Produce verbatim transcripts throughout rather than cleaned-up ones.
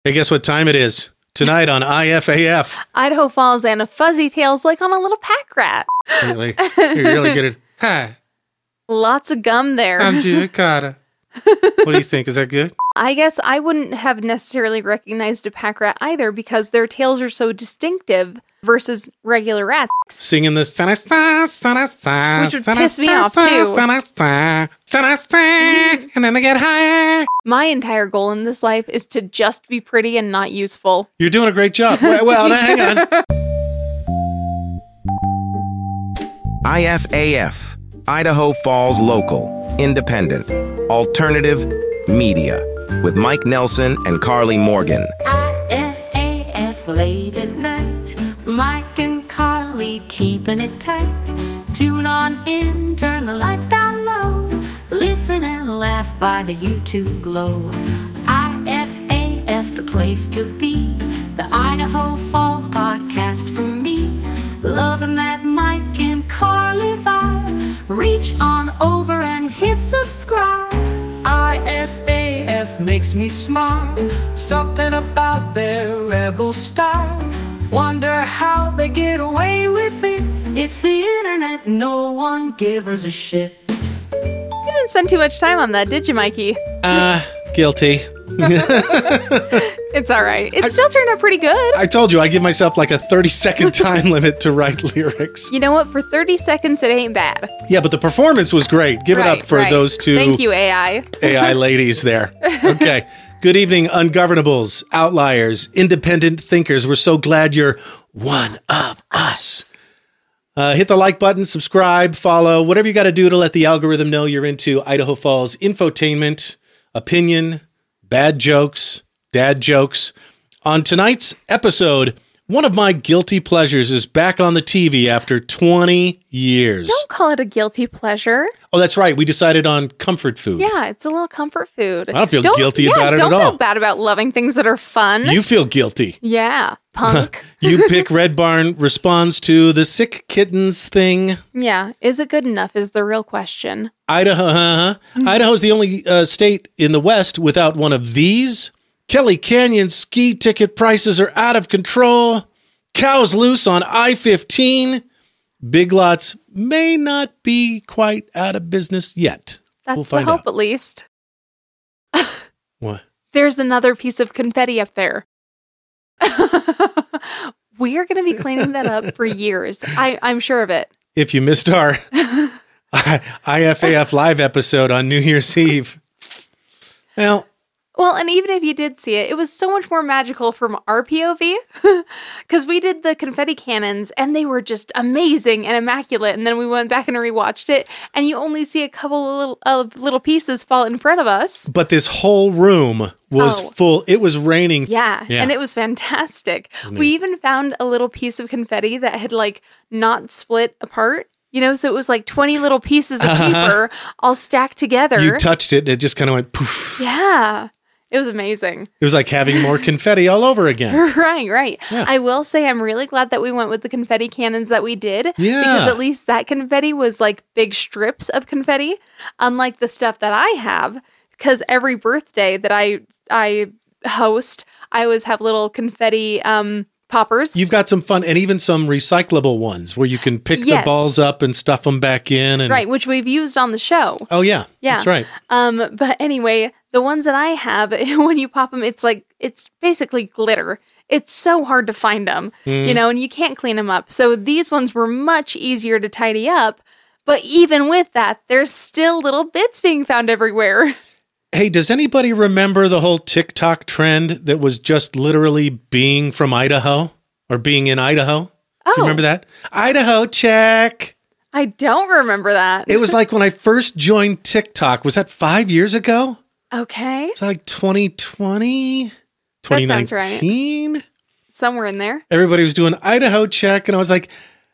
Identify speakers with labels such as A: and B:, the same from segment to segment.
A: Hey, guess what time it is? Tonight on I F A F.
B: Idaho Falls and a fuzzy tails like on a little pack rat.
A: Really? You're really good at... Hi,
B: Lots of gum there.
A: I'm Julia Carter. What do you think? Is that good?
B: I guess I wouldn't have necessarily recognized a pack rat either because their tails are so distinctive versus regular rats.
A: Singing this... Which
B: would piss me off, too.
A: And then they get higher.
B: My entire goal in this life is to just be pretty and not useful.
A: You're doing a great job. Well, well now, hang on.
C: I F A F, Idaho Falls Local, Independent, Alternative Media, with Mike Nelson and Carly Morgan.
D: I F A F late at night, Mike and Carly keeping it tight. Tune on in, turn the lights down low, listen and laugh by the YouTube glow. I F A F, the place to be, the Idaho Falls podcast for me. Loving that Mike and Carly vibe, reach on over and hit subscribe.
E: I F A F makes me smile, something about their rebel style. Wonder how they get away with it. It's the internet, no one gives a shit.
B: You didn't spend too much time on that, did you, Mikey?
A: Uh, guilty.
B: It's all right. It still turned out pretty good.
A: I told you, I give myself like a thirty second time limit to write lyrics.
B: You know what? For thirty seconds, it ain't bad.
A: Yeah, but the performance was great. Give
B: Right,
A: it up for
B: right.
A: those two
B: Thank you, A I.
A: A I ladies there. Okay. Good evening, ungovernables, outliers, independent thinkers. We're so glad you're one of us. Uh, hit the like button, subscribe, follow, whatever you got to do to let the algorithm know you're into Idaho Falls infotainment, opinion, bad jokes, dad jokes. On tonight's episode, one of my guilty pleasures is back on the T V after twenty years.
B: Don't call it a guilty pleasure.
A: Oh, that's right. We decided on comfort food.
B: Yeah, it's a little comfort food.
A: I don't feel guilty
B: yeah,
A: about it
B: don't
A: at all.
B: feel bad about loving things that are fun.
A: You feel guilty.
B: yeah, punk.
A: You Pick Red Barn responds to the sick kittens thing.
B: Yeah, is it good enough is the real question.
A: Idaho, uh-huh. Idaho is the only uh, state in the West without one of these. Kelly Canyon ski ticket prices are out of control. Cows loose on I fifteen. Big Lots may not be quite out of business yet.
B: That's
A: We'll
B: the
A: find
B: hope,
A: out.
B: at least.
A: What?
B: There's another piece of confetti up there. We are going to be cleaning that up for years. I, I'm sure of it.
A: If you missed our I F A F live episode on New Year's Eve, well,
B: Well, and even if you did see it, it was so much more magical from our P O V because we did the confetti cannons and they were just amazing and immaculate. And then we went back and rewatched it and you only see a couple of little, of little pieces fall in front of us.
A: but this whole room was
B: Oh.
A: full. It was raining.
B: Yeah,
A: Yeah.
B: and it was fantastic. We even found a little piece of confetti that had like not split apart. You know, so it was like twenty little pieces of paper all stacked together.
A: You touched it and it just kind of went poof.
B: yeah. It was amazing.
A: It was like having more confetti all over again.
B: Right, right.
A: Yeah.
B: I will say I'm really glad that we went with the confetti cannons that we did.
A: Yeah.
B: Because at least that confetti was like big strips of confetti, unlike the stuff that I have. Because every birthday that I I host, I always have little confetti um, poppers.
A: You've got some fun and even some recyclable ones where you can pick
B: Yes.
A: the balls up and stuff them back in. And
B: Right, which we've used on the show.
A: Oh, yeah.
B: Yeah.
A: That's right.
B: Um, but anyway, the ones that I have, when you pop them, it's like, it's basically glitter. It's so hard to find them,
A: Mm.
B: you know, and you can't clean them up. So these ones were much easier to tidy up. But even with that, there's still little bits being found everywhere.
A: Hey, does anybody remember the whole TikTok trend that was just literally being from Idaho or being in Idaho?
B: Oh,
A: Do you remember that? Idaho, check.
B: I don't remember that.
A: It was like when I first joined TikTok. Was that five years ago?
B: Okay.
A: It's like twenty twenty, twenty
B: sounds right.
A: nineteen.
B: Somewhere in there.
A: Everybody was doing Idaho check, and I was like,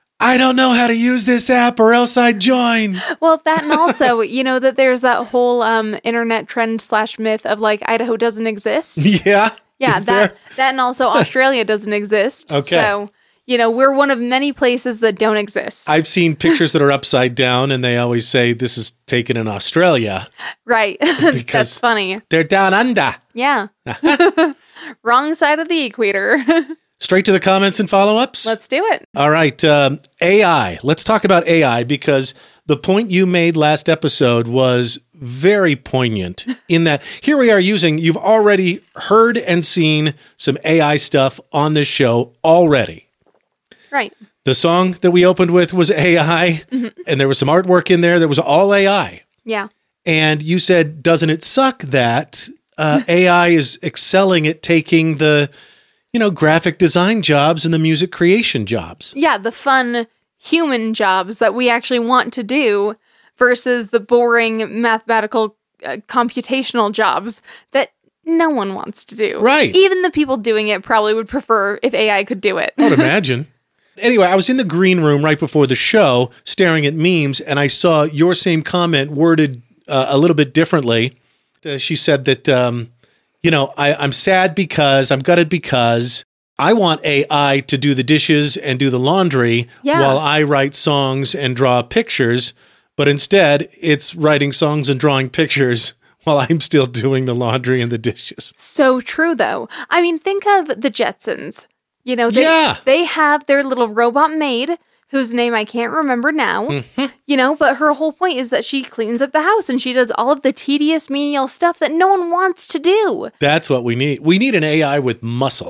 A: I don't know how to use this app or else I'd join.
B: Well, that and also, you know, that there's that whole um, internet trend slash myth of like Idaho doesn't exist.
A: Yeah.
B: Yeah,
A: Is
B: that
A: there?
B: that and also Australia doesn't exist.
A: Okay.
B: So, you know, we're one of many places that don't exist.
A: I've seen pictures that are upside down, and they always say this is taken in Australia.
B: Right.
A: Because-
B: That's funny.
A: They're down under.
B: Yeah. Wrong side of the equator.
A: Straight to the comments and follow-ups?
B: Let's do it.
A: All right. Um, A I. Let's talk about A I because the point you made last episode was very poignant in that here we are using, you've already heard and seen some A I stuff on this show already.
B: Right.
A: The song that we opened with was A I, mm-hmm. and there was some artwork in there that was all A I.
B: Yeah.
A: And you said, doesn't it suck that uh, A I is excelling at taking the, you know, graphic design jobs and the music creation jobs?
B: Yeah, the fun human jobs that we actually want to do versus the boring mathematical uh, computational jobs that no one wants to do.
A: Right.
B: Even the people doing it probably would prefer if A I could do it.
A: I would imagine. Anyway, I was in the green room right before the show staring at memes, and I saw your same comment worded uh, a little bit differently. Uh, she said that, um, you know, I, I'm sad because, I'm gutted because I want A I to do the dishes and do the laundry
B: Yeah.
A: while I write songs and draw pictures, but instead it's writing songs and drawing pictures while I'm still doing the laundry and the dishes.
B: So true, though. I mean, think of the Jetsons. You know, they,
A: Yeah.
B: they have their little robot maid, whose name I can't remember now,
A: Mm-hmm.
B: you know, but her whole point is that she cleans up the house and she does all of the tedious, menial stuff that no one wants to do.
A: That's what we need. We need an A I with muscle.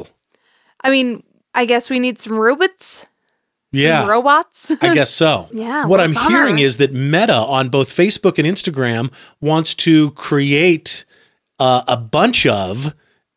B: I mean, I guess we need some robots,
A: Yeah.
B: some robots.
A: I guess so.
B: Yeah,
A: What
B: what a
A: I'm
B: bummer.
A: hearing is that Meta on both Facebook and Instagram wants to create uh, a bunch of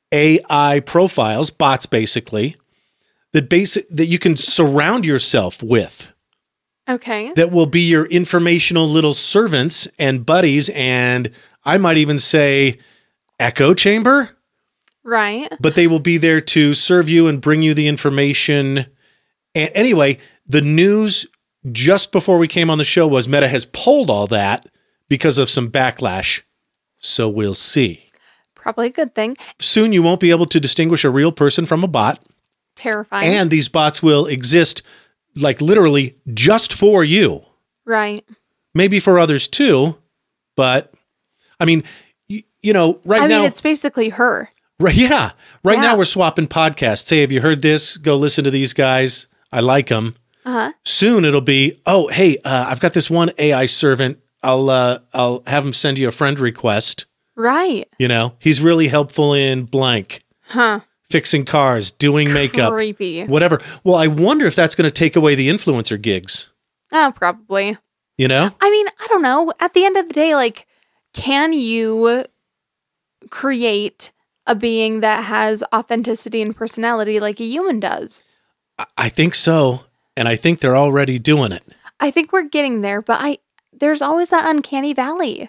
A: A I profiles, bots basically, that basic that you can surround yourself with.
B: Okay.
A: That will be your informational little servants and buddies, and I might even say echo chamber.
B: Right.
A: But they will be there to serve you and bring you the information. And anyway, the news just before we came on the show was Meta has pulled all that because of some backlash. So we'll see.
B: Probably a good thing.
A: Soon you won't be able to distinguish a real person from a bot.
B: Terrifying.
A: And these bots will exist like literally just for you.
B: right.
A: Maybe for others too. But I mean, you, you know, right
B: I
A: now.
B: mean, it's basically her.
A: Right, yeah. Right
B: Yeah.
A: now we're swapping podcasts. Hey, have you heard this? Go listen to these guys. I like them.
B: Uh-huh.
A: Soon it'll be, oh, hey, uh, I've got this one A I servant. I'll uh, I'll have him send you a friend request.
B: Right.
A: You know, he's really helpful in blank,
B: Huh.
A: fixing cars, doing makeup,
B: Creepy.
A: whatever. Well, I wonder if that's going to take away the influencer gigs.
B: Oh, probably.
A: You know?
B: I mean, I don't know. At the end of the day, like, can you create a being that has authenticity and personality like a human does?
A: I- I think so. And I think they're already doing it.
B: I think we're getting there, but I there's always that uncanny valley.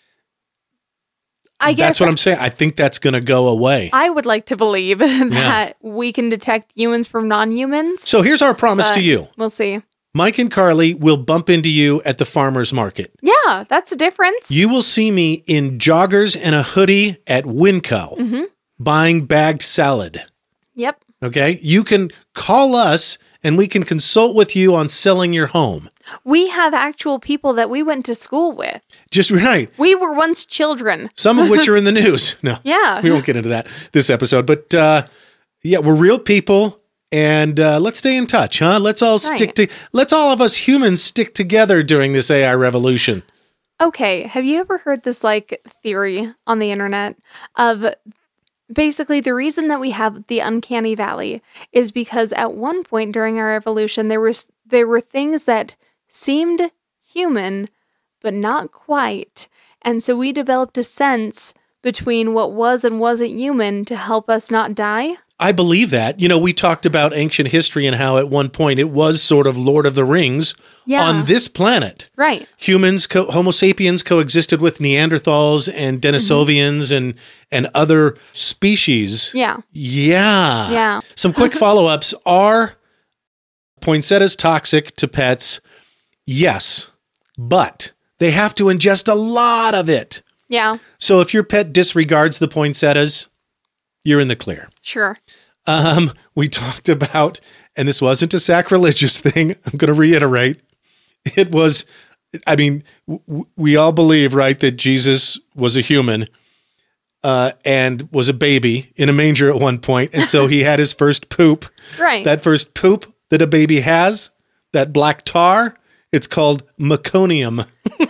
B: I guess
A: That's what I'm saying. I think that's going to go away.
B: I would like to believe that we can detect humans from non-humans.
A: So here's our promise
B: but
A: to you.
B: We'll see.
A: Mike and Carly will bump into you at the farmer's market.
B: Yeah, that's a difference.
A: You will see me in joggers and a hoodie at Winco
B: Mm-hmm.
A: buying bagged salad.
B: Yep.
A: Okay? You can call us and we can consult with you on selling your home.
B: We have actual people that we went to school with.
A: Just right.
B: We were once children.
A: Some of which are in the news. No.
B: Yeah.
A: We won't get into that this episode. But uh, yeah, we're real people. And uh, let's stay in touch, huh? Let's all stick
B: Right.
A: to. Let's all of us humans stick together during this A I revolution.
B: Okay, have you ever heard this like theory on the internet of basically the reason that we have the uncanny valley is because at one point during our evolution there was there were things that seemed human but not quite. And so we developed a sense between what was and wasn't human to help us not die.
A: I believe that. You know, we talked about ancient history and how at one point it was sort of Lord of the Rings
B: Yeah.
A: on this planet.
B: Right.
A: Humans, co- Homo sapiens coexisted with Neanderthals and Denisovians
B: Mm-hmm.
A: and and other species.
B: Yeah.
A: Yeah.
B: Yeah.
A: Some quick follow-ups. Are poinsettias toxic to pets? Yes, but they have to ingest a lot of it.
B: Yeah.
A: So if your pet disregards the poinsettias, you're in the clear.
B: Sure.
A: Um, we talked about, and this wasn't a sacrilegious thing. I'm going to reiterate. It was, I mean, w- we all believe, right, that Jesus was a human. uh, and was a baby in a manger at one point, and so he had his first poop.
B: Right.
A: That first poop that a baby has, that black tar, it's called meconium.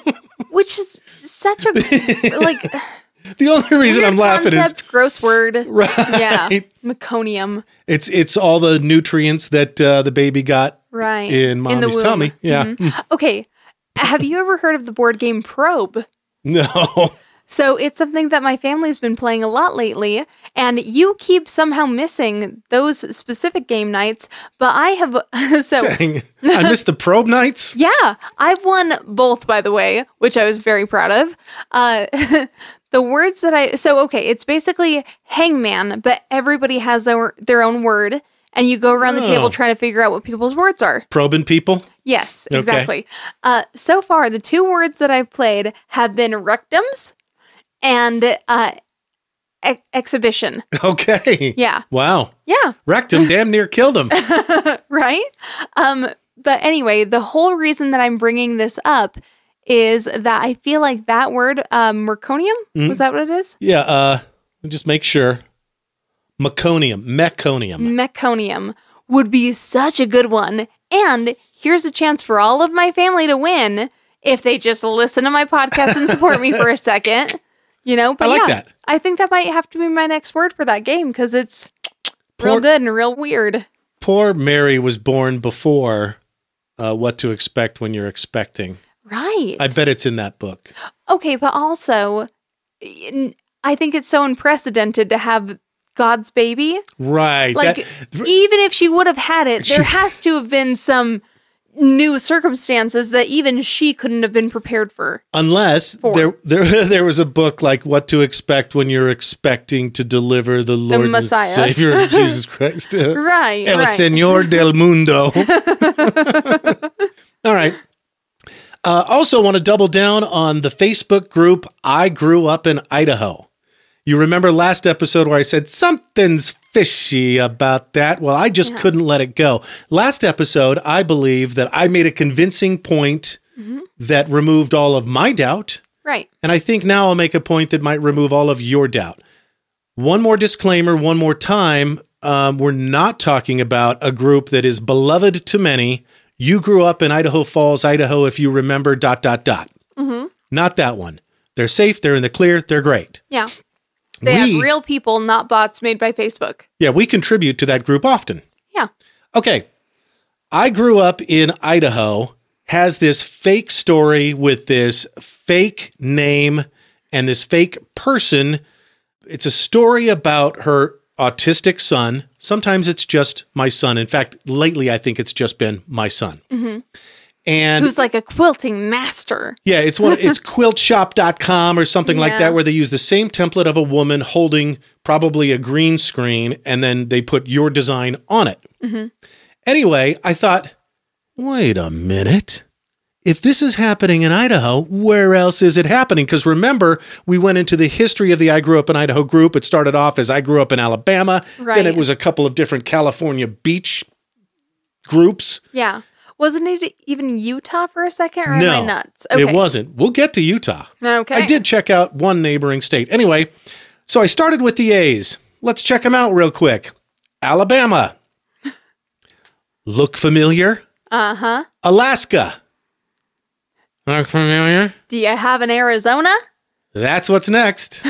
B: Which is such a, like,
A: The only reason
B: weird
A: I'm laughing
B: concept,
A: is
B: gross word.
A: Right.
B: Yeah. Meconium.
A: it's it's all the nutrients that uh, the baby got
B: Right.
A: in mommy's
B: the womb.
A: tummy. Yeah.
B: Mhm. Okay. Have you ever heard of the board game Probe?
A: No.
B: So it's something that my family's been playing a lot lately, and you keep somehow missing those specific game nights, but I have, so
A: Dang. I missed the probe nights.
B: yeah, I've won both, by the way, which I was very proud of. Uh, the words that I, so okay, it's basically hangman, but everybody has their, their own word, and you go around the
A: Oh.
B: table trying to figure out what people's words are.
A: Probing people.
B: Yes,
A: Okay.
B: exactly. Uh, so far, the two words that I've played have been rectums and uh, e- exhibition.
A: Okay.
B: Yeah.
A: Wow.
B: Yeah.
A: Wrecked him. Damn near killed him.
B: Right? Um, but anyway, the whole reason that I'm bringing this up is that I feel like that word, um, merconium,
A: Mm-hmm.
B: was that what it is?
A: Yeah. Uh, just make sure. Meconium. Meconium.
B: Meconium would be such a good one. And here's a chance for all of my family to win if they just listen to my podcast and support me for a second. You know, but
A: I like
B: yeah,
A: that.
B: I think that might have to be my next word for that game because it's real
A: Poor-
B: good and real weird.
A: Poor Mary was born before uh, What to Expect When You're Expecting.
B: Right.
A: I bet it's in that book.
B: Okay, but also, n- I think it's so unprecedented to have God's baby.
A: Right.
B: Like,
A: That-
B: even if she would have had it, there
A: She-
B: has to have been some new circumstances that even she couldn't have been prepared for.
A: unless
B: Four.
A: there, there there was a book like What to Expect When You're Expecting to Deliver the Lord
B: Messiah.
A: and Savior of Jesus Christ.
B: Right,
A: El
B: right.
A: Señor del Mundo. All right. Uh, also want to double down on the Facebook group I Grew Up in Idaho. You remember last episode where I said something's fishy about that? Well, I just couldn't let it go. Last episode, I believe that I made a convincing point that removed all of my doubt.
B: Right.
A: And I think now I'll make a point that might remove all of your doubt. One more disclaimer, one more time. Um, we're not talking about a group that is beloved to many. You grew up in Idaho Falls, Idaho, if you remember, dot, dot, dot.
B: Mm-hmm.
A: Not that one. They're safe. They're in the clear. They're great.
B: Yeah. They
A: We-
B: have real people, not bots made by Facebook.
A: Yeah, we contribute to that group often.
B: Yeah.
A: Okay. I grew up in Idaho, has this fake story with this fake name and this fake person. It's a story about her autistic son. Sometimes it's just my son. In fact, lately I think it's just been my son.
B: Mm-hmm.
A: And
B: Who's like a quilting master.
A: yeah, it's one it's quilt shop dot com or something like
B: Yeah.
A: that where they use the same template of a woman holding probably a green screen and then they put your design on it.
B: Mm-hmm.
A: Anyway, I thought, wait a minute. If this is happening in Idaho, where else is it happening? Because remember, we went into the history of the I Grew Up in Idaho group. It started off as I Grew Up in Alabama. Then
B: Right.
A: it was a couple of different California beach groups.
B: Yeah. Wasn't it even Utah for a second, or
A: no,
B: am I nuts?
A: it wasn't. We'll get to Utah.
B: Okay.
A: I did check out one neighboring state. Anyway, so I started with the A's. Let's check them out real quick. Alabama. Look familiar?
B: Uh-huh.
A: Alaska. Look familiar?
B: Do you have an Arizona?
A: That's what's next.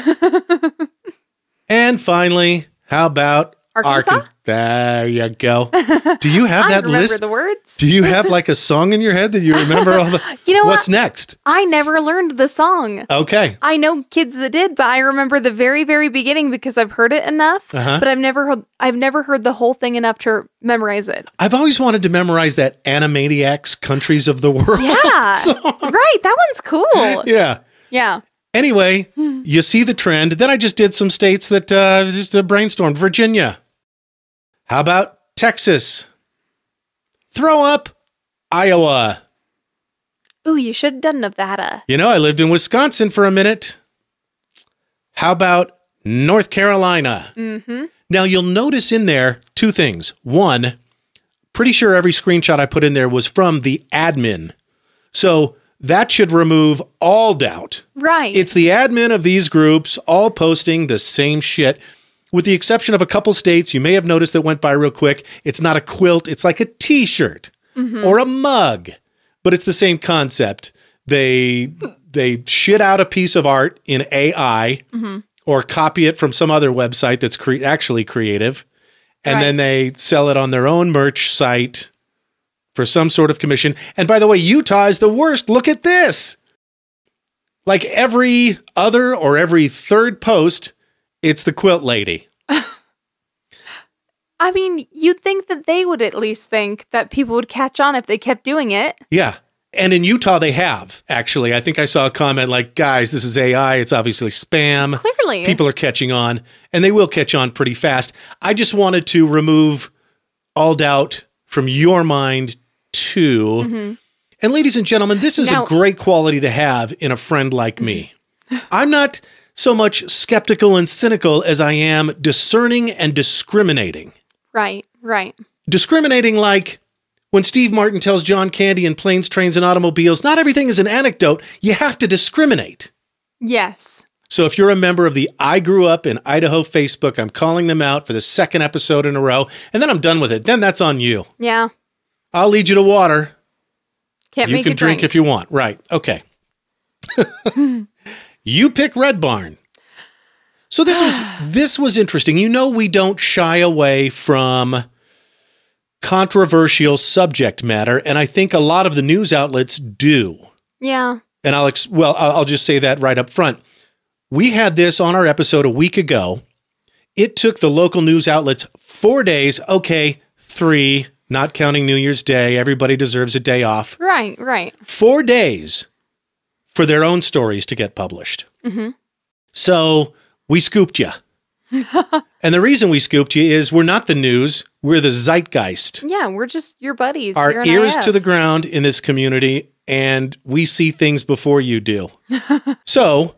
A: And finally, how about
B: Arkansas?
A: Arkan- there you go. Do you have
B: I
A: that
B: remember
A: list?
B: the words.
A: Do you have like a song in your head that you remember all the
B: You know
A: What's
B: what?
A: next?
B: I never learned the song.
A: Okay.
B: I know kids that did, but I remember the very, very beginning because I've heard it enough.
A: Uh-huh.
B: But I've never heard I've never heard the whole thing enough to memorize it.
A: I've always wanted to memorize that Animaniacs Countries of the World.
B: Yeah.
A: song.
B: Right. That one's cool.
A: Yeah.
B: Yeah.
A: Anyway, you see the trend. Then I just did some states that uh, just uh, brainstormed. Virginia. How about Texas? Throw up Iowa.
B: Ooh, you should have done Nevada.
A: You know, I lived in Wisconsin for a minute. How about North Carolina? Mm-hmm. Now, you'll notice in there two things. One, pretty sure every screenshot I put in there was from the admin. So that should remove all doubt.
B: Right.
A: It's the admin of these groups all posting the same shit. With the exception of a couple states, you may have noticed that went by real quick. It's not a quilt. It's like a t-shirt mm-hmm. or a mug, but it's the same concept. They they shit out a piece of art in A I mm-hmm. or copy it from some other website that's cre- actually creative, and right. then they sell it on their own merch site for some sort of commission. And by the way, Utah is the worst. Look at this. Like every other or every third post, it's the quilt lady.
B: I mean, you'd think that they would at least think that people would catch on if they kept doing it.
A: Yeah. And in Utah, they have, actually. I think I saw a comment like, guys, this is A I. It's obviously spam.
B: Clearly.
A: People are catching on, and they will catch on pretty fast. I just wanted to remove all doubt from your mind, too. Mm-hmm. And ladies and gentlemen, this is now, a great quality to have in a friend like me. I'm not so much skeptical and cynical as I am discerning and discriminating.
B: Right, right.
A: Discriminating like when Steve Martin tells John Candy in Planes, Trains, and Automobiles, not everything is an anecdote. You have to discriminate.
B: Yes.
A: So if you're a member of the I Grew Up in Idaho Facebook, I'm calling them out for the second episode in a row, and then I'm done with it. Then that's on you.
B: Yeah.
A: I'll lead you to water.
B: Can't
A: you
B: make
A: can
B: a
A: drink
B: drink
A: if you want. Right. Okay. You pick Red Barn. So this was this was interesting. You know, we don't shy away from controversial subject matter, and I think a lot of the news outlets do.
B: Yeah.
A: And I'll ex- well, I'll just say that right up front. We had this on our episode a week ago. It took the local news outlets four days. Okay, three, not counting New Year's Day. Everybody deserves a day off.
B: Right, right.
A: Four days for their own stories to get published. Mm-hmm. So we scooped you. And the reason we scooped you is we're not the news. We're the zeitgeist.
B: Yeah, we're just your buddies.
A: Our ears to the ground in this community, and we see things before you do. So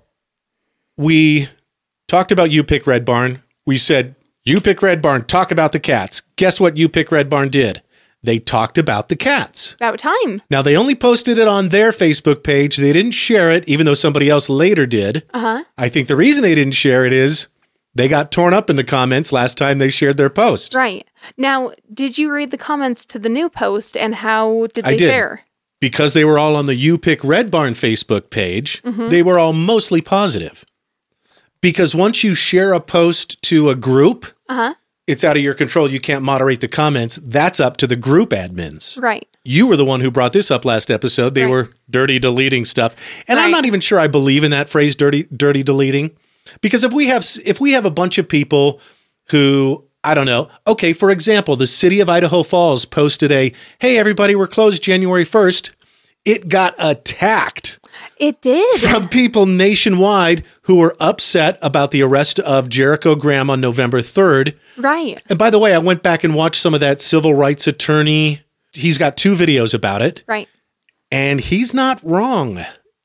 A: we talked about You Pick Red Barn. We said, You Pick Red Barn, talk about the cats. Guess what You Pick Red Barn did? They talked about the cats.
B: About time.
A: Now, they only posted it on their Facebook page. They didn't share it, even though somebody else later did. Uh-huh. I think the reason they didn't share it is they got torn up in the comments last time they shared their post.
B: Right. Now, did you read the comments to the new post, and how did they
A: I did.
B: fare?
A: Because they were all on the You Pick Red Barn Facebook page, mm-hmm. they were all mostly positive. Because once you share a post to a group, uh-huh. it's out of your control. You can't moderate the comments. That's up to the group admins.
B: Right.
A: You were the one who brought this up last episode. They right. were dirty deleting stuff. And right. I'm not even sure I believe in that phrase, dirty dirty deleting. Because if we have if we have a bunch of people who, I don't know, okay, for example, the city of Idaho Falls posted a, hey, everybody, we're closed January first. It got attacked.
B: It did.
A: From people nationwide who were upset about the arrest of Jericho Graham on November third.
B: Right.
A: And by the way, I went back and watched some of that civil rights attorney. He's got two videos about it.
B: Right.
A: And he's not wrong.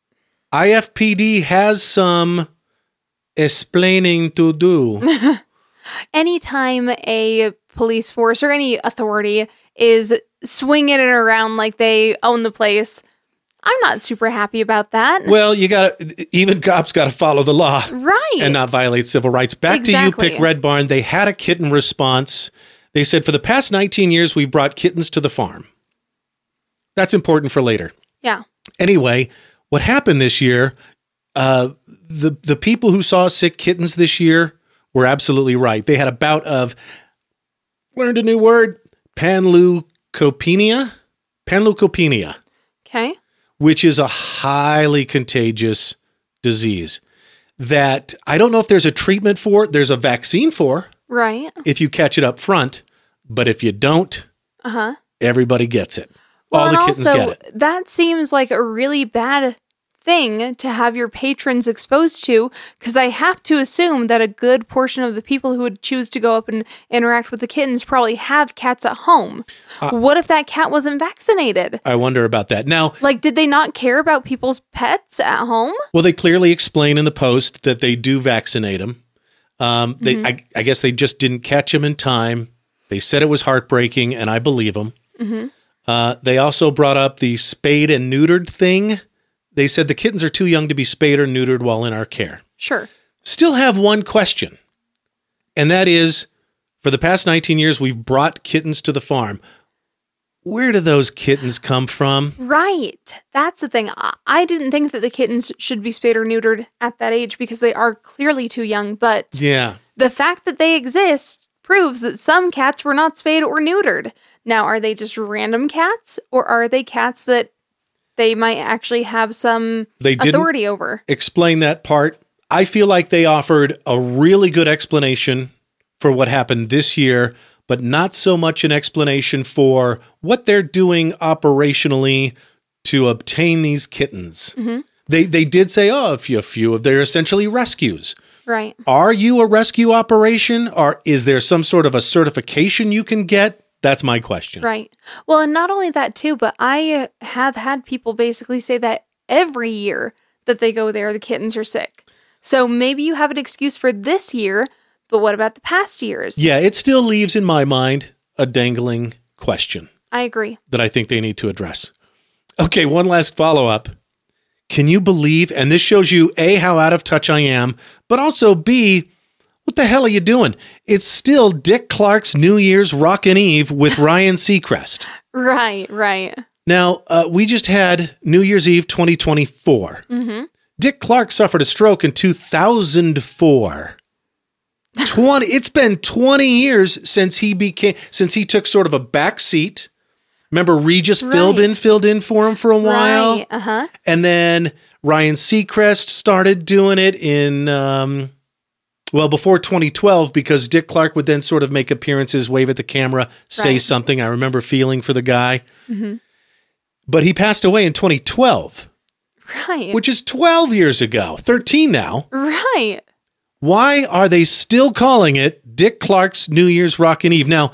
A: I F P D has some explaining to do.
B: Anytime a police force or any authority is swinging it around like they own the place, I'm not super happy about that.
A: Well, you got to, even cops got to follow the law.
B: Right.
A: And not violate civil rights. Back
B: exactly.
A: to You Pick Red Barn. They had a kitten response. They said, for the past nineteen years, we've brought kittens to the farm. That's important for later.
B: Yeah.
A: Anyway, what happened this year, uh, the, the people who saw sick kittens this year were absolutely right. They had a bout of, learned a new word, panleukopenia. Panleukopenia.
B: Okay.
A: Which is a highly contagious disease that I don't know if there's a treatment for. There's a vaccine for.
B: Right.
A: If you catch it up front. But if you don't, uh-huh. everybody gets it.
B: Well,
A: All the kittens
B: also,
A: get it.
B: That seems like a really bad thing to have your patrons exposed to, because I have to assume that a good portion of the people who would choose to go up and interact with the kittens probably have cats at home. Uh, what if that cat wasn't vaccinated?
A: I wonder about that. Now,
B: like, did they not care about people's pets at home?
A: Well, they clearly explain in the post that they do vaccinate them. Um, they, mm-hmm. I, I guess they just didn't catch them in time. They said it was heartbreaking, and I believe them. Mm-hmm. Uh, they also brought up the spayed and neutered thing. they said the kittens are too young to be spayed or neutered while in our care.
B: Sure.
A: Still have one question, and that is, for the past nineteen years, we've brought kittens to the farm. Where do those kittens come from?
B: Right. That's the thing. I- I didn't think that the kittens should be spayed or neutered at that age because they are clearly too young, but
A: Yeah.
B: the fact that they exist proves that some cats were not spayed or neutered. Now, are they just random cats, or are they cats that they might actually have some
A: They didn't
B: authority over?
A: explain that part. I feel like they offered a really good explanation for what happened this year, but not so much an explanation for what they're doing operationally to obtain these kittens.
B: Mm-hmm.
A: They they did say, oh, a few, a few of they're essentially rescues.
B: Right.
A: Are you a rescue operation, or is there some sort of a certification you can get? That's my question.
B: Right. Well, and not only that too, but I have had people basically say that every year that they go there, the kittens are sick. So maybe you have an excuse for this year, but what about the past years?
A: Yeah, it still leaves in my mind a dangling question
B: I agree.
A: that I think they need to address. Okay, one last follow-up. Can you believe, and this shows you A, how out of touch I am, but also B, what the hell are you doing? It's still Dick Clark's New Year's Rockin' Eve with Ryan Seacrest.
B: Right, right.
A: Now, uh, we just had New Year's Eve twenty twenty-four.
B: Mm-hmm.
A: Dick Clark suffered a stroke in two thousand four. twenty It's been twenty years since he became since he took sort of a back seat. Remember, Regis
B: Right.
A: Philbin filled in for him for a while,
B: Right, uh-huh.
A: and then Ryan Seacrest started doing it in um, well before twenty twelve, because Dick Clark would then sort of make appearances, wave at the camera, say
B: Right.
A: something. I remember feeling for the guy,
B: Mm-hmm.
A: but he passed away in twenty twelve,
B: Right.
A: which is twelve years ago, thirteen now.
B: Right.
A: Why are they still calling it Dick Clark's New Year's Rockin' Eve? Now,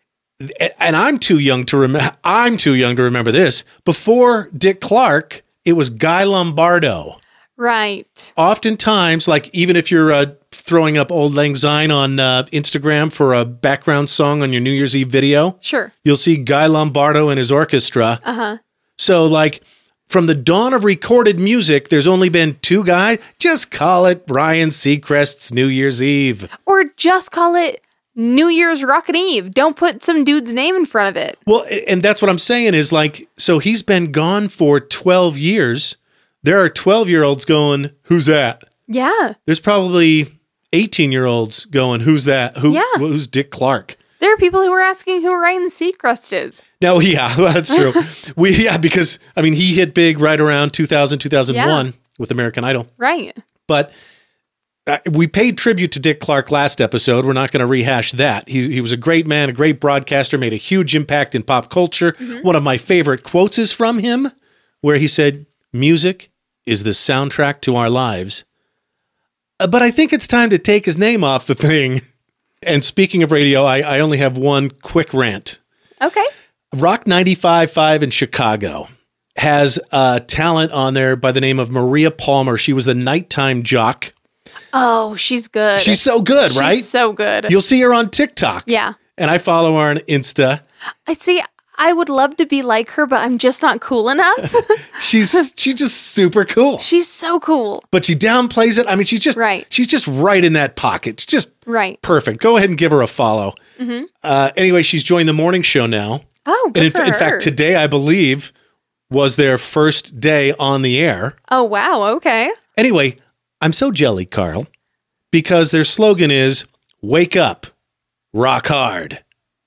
A: and I'm too young to remember. I'm too young to remember this. Before Dick Clark, it was Guy Lombardo.
B: Right.
A: Oftentimes, like even if you're uh, throwing up Old Lang Syne on uh, Instagram for a background song on your New Year's Eve video,
B: Sure.
A: you'll see Guy Lombardo and his orchestra.
B: Uh-huh.
A: So, like, from the dawn of recorded music, there's only been two guys. Just call it Ryan Seacrest's New Year's Eve.
B: Or just call it New Year's Rockin' Eve. Don't put some dude's name in front of it.
A: Well, and that's what I'm saying is like, so he's been gone for twelve years. There are twelve-year-olds going, who's that?
B: Yeah.
A: There's probably eighteen-year-olds going, who's that? Who?
B: Yeah.
A: Who's Dick Clark?
B: There are people who are asking who Ryan Seacrest is.
A: No, yeah, that's true. we Yeah, because, I mean, he hit big right around two thousand, two thousand one
B: Yeah.
A: with American Idol.
B: Right.
A: But uh, we paid tribute to Dick Clark last episode. We're not going to rehash that. He, he was a great man, a great broadcaster, made a huge impact in pop culture.
B: Mm-hmm.
A: One of my favorite quotes is from him, where he said, music is the soundtrack to our lives. Uh, but I think it's time to take his name off the thing. And speaking of radio, I, I only have one quick rant.
B: Okay.
A: Rock ninety-five point five in Chicago has a talent on there by the name of Maria Palmer. She was the nighttime jock.
B: Oh, she's good.
A: She's so good,
B: She's
A: right?
B: so good.
A: You'll see her on TikTok.
B: Yeah.
A: And I follow her on Insta.
B: I see. I would love to be like her, but I'm just not cool enough.
A: She's she's just super cool.
B: She's so cool.
A: But she downplays it. I mean, she's just
B: Right.
A: she's just right in that pocket. It's just
B: Right.
A: perfect. Go ahead and give her a follow.
B: Mm-hmm.
A: Uh, anyway, she's joined the morning show now.
B: Oh, good
A: And in,
B: for
A: in
B: her.
A: fact, today, I believe, was their first day on the air.
B: Oh, wow. Okay.
A: Anyway, I'm so jelly, Carl, because their slogan is wake up, rock hard.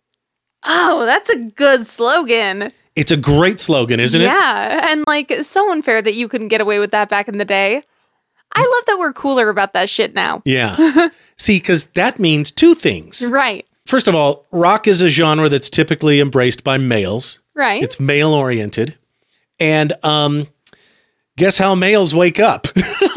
B: Oh, that's a good slogan.
A: It's a great slogan, isn't it?
B: Yeah. And like, so unfair that you couldn't get away with that back in the day. I love that we're cooler about that shit now.
A: Yeah. See, because that means two things.
B: Right.
A: First of all, rock is a genre that's typically embraced by males.
B: Right.
A: It's male oriented. And um, guess how males wake up?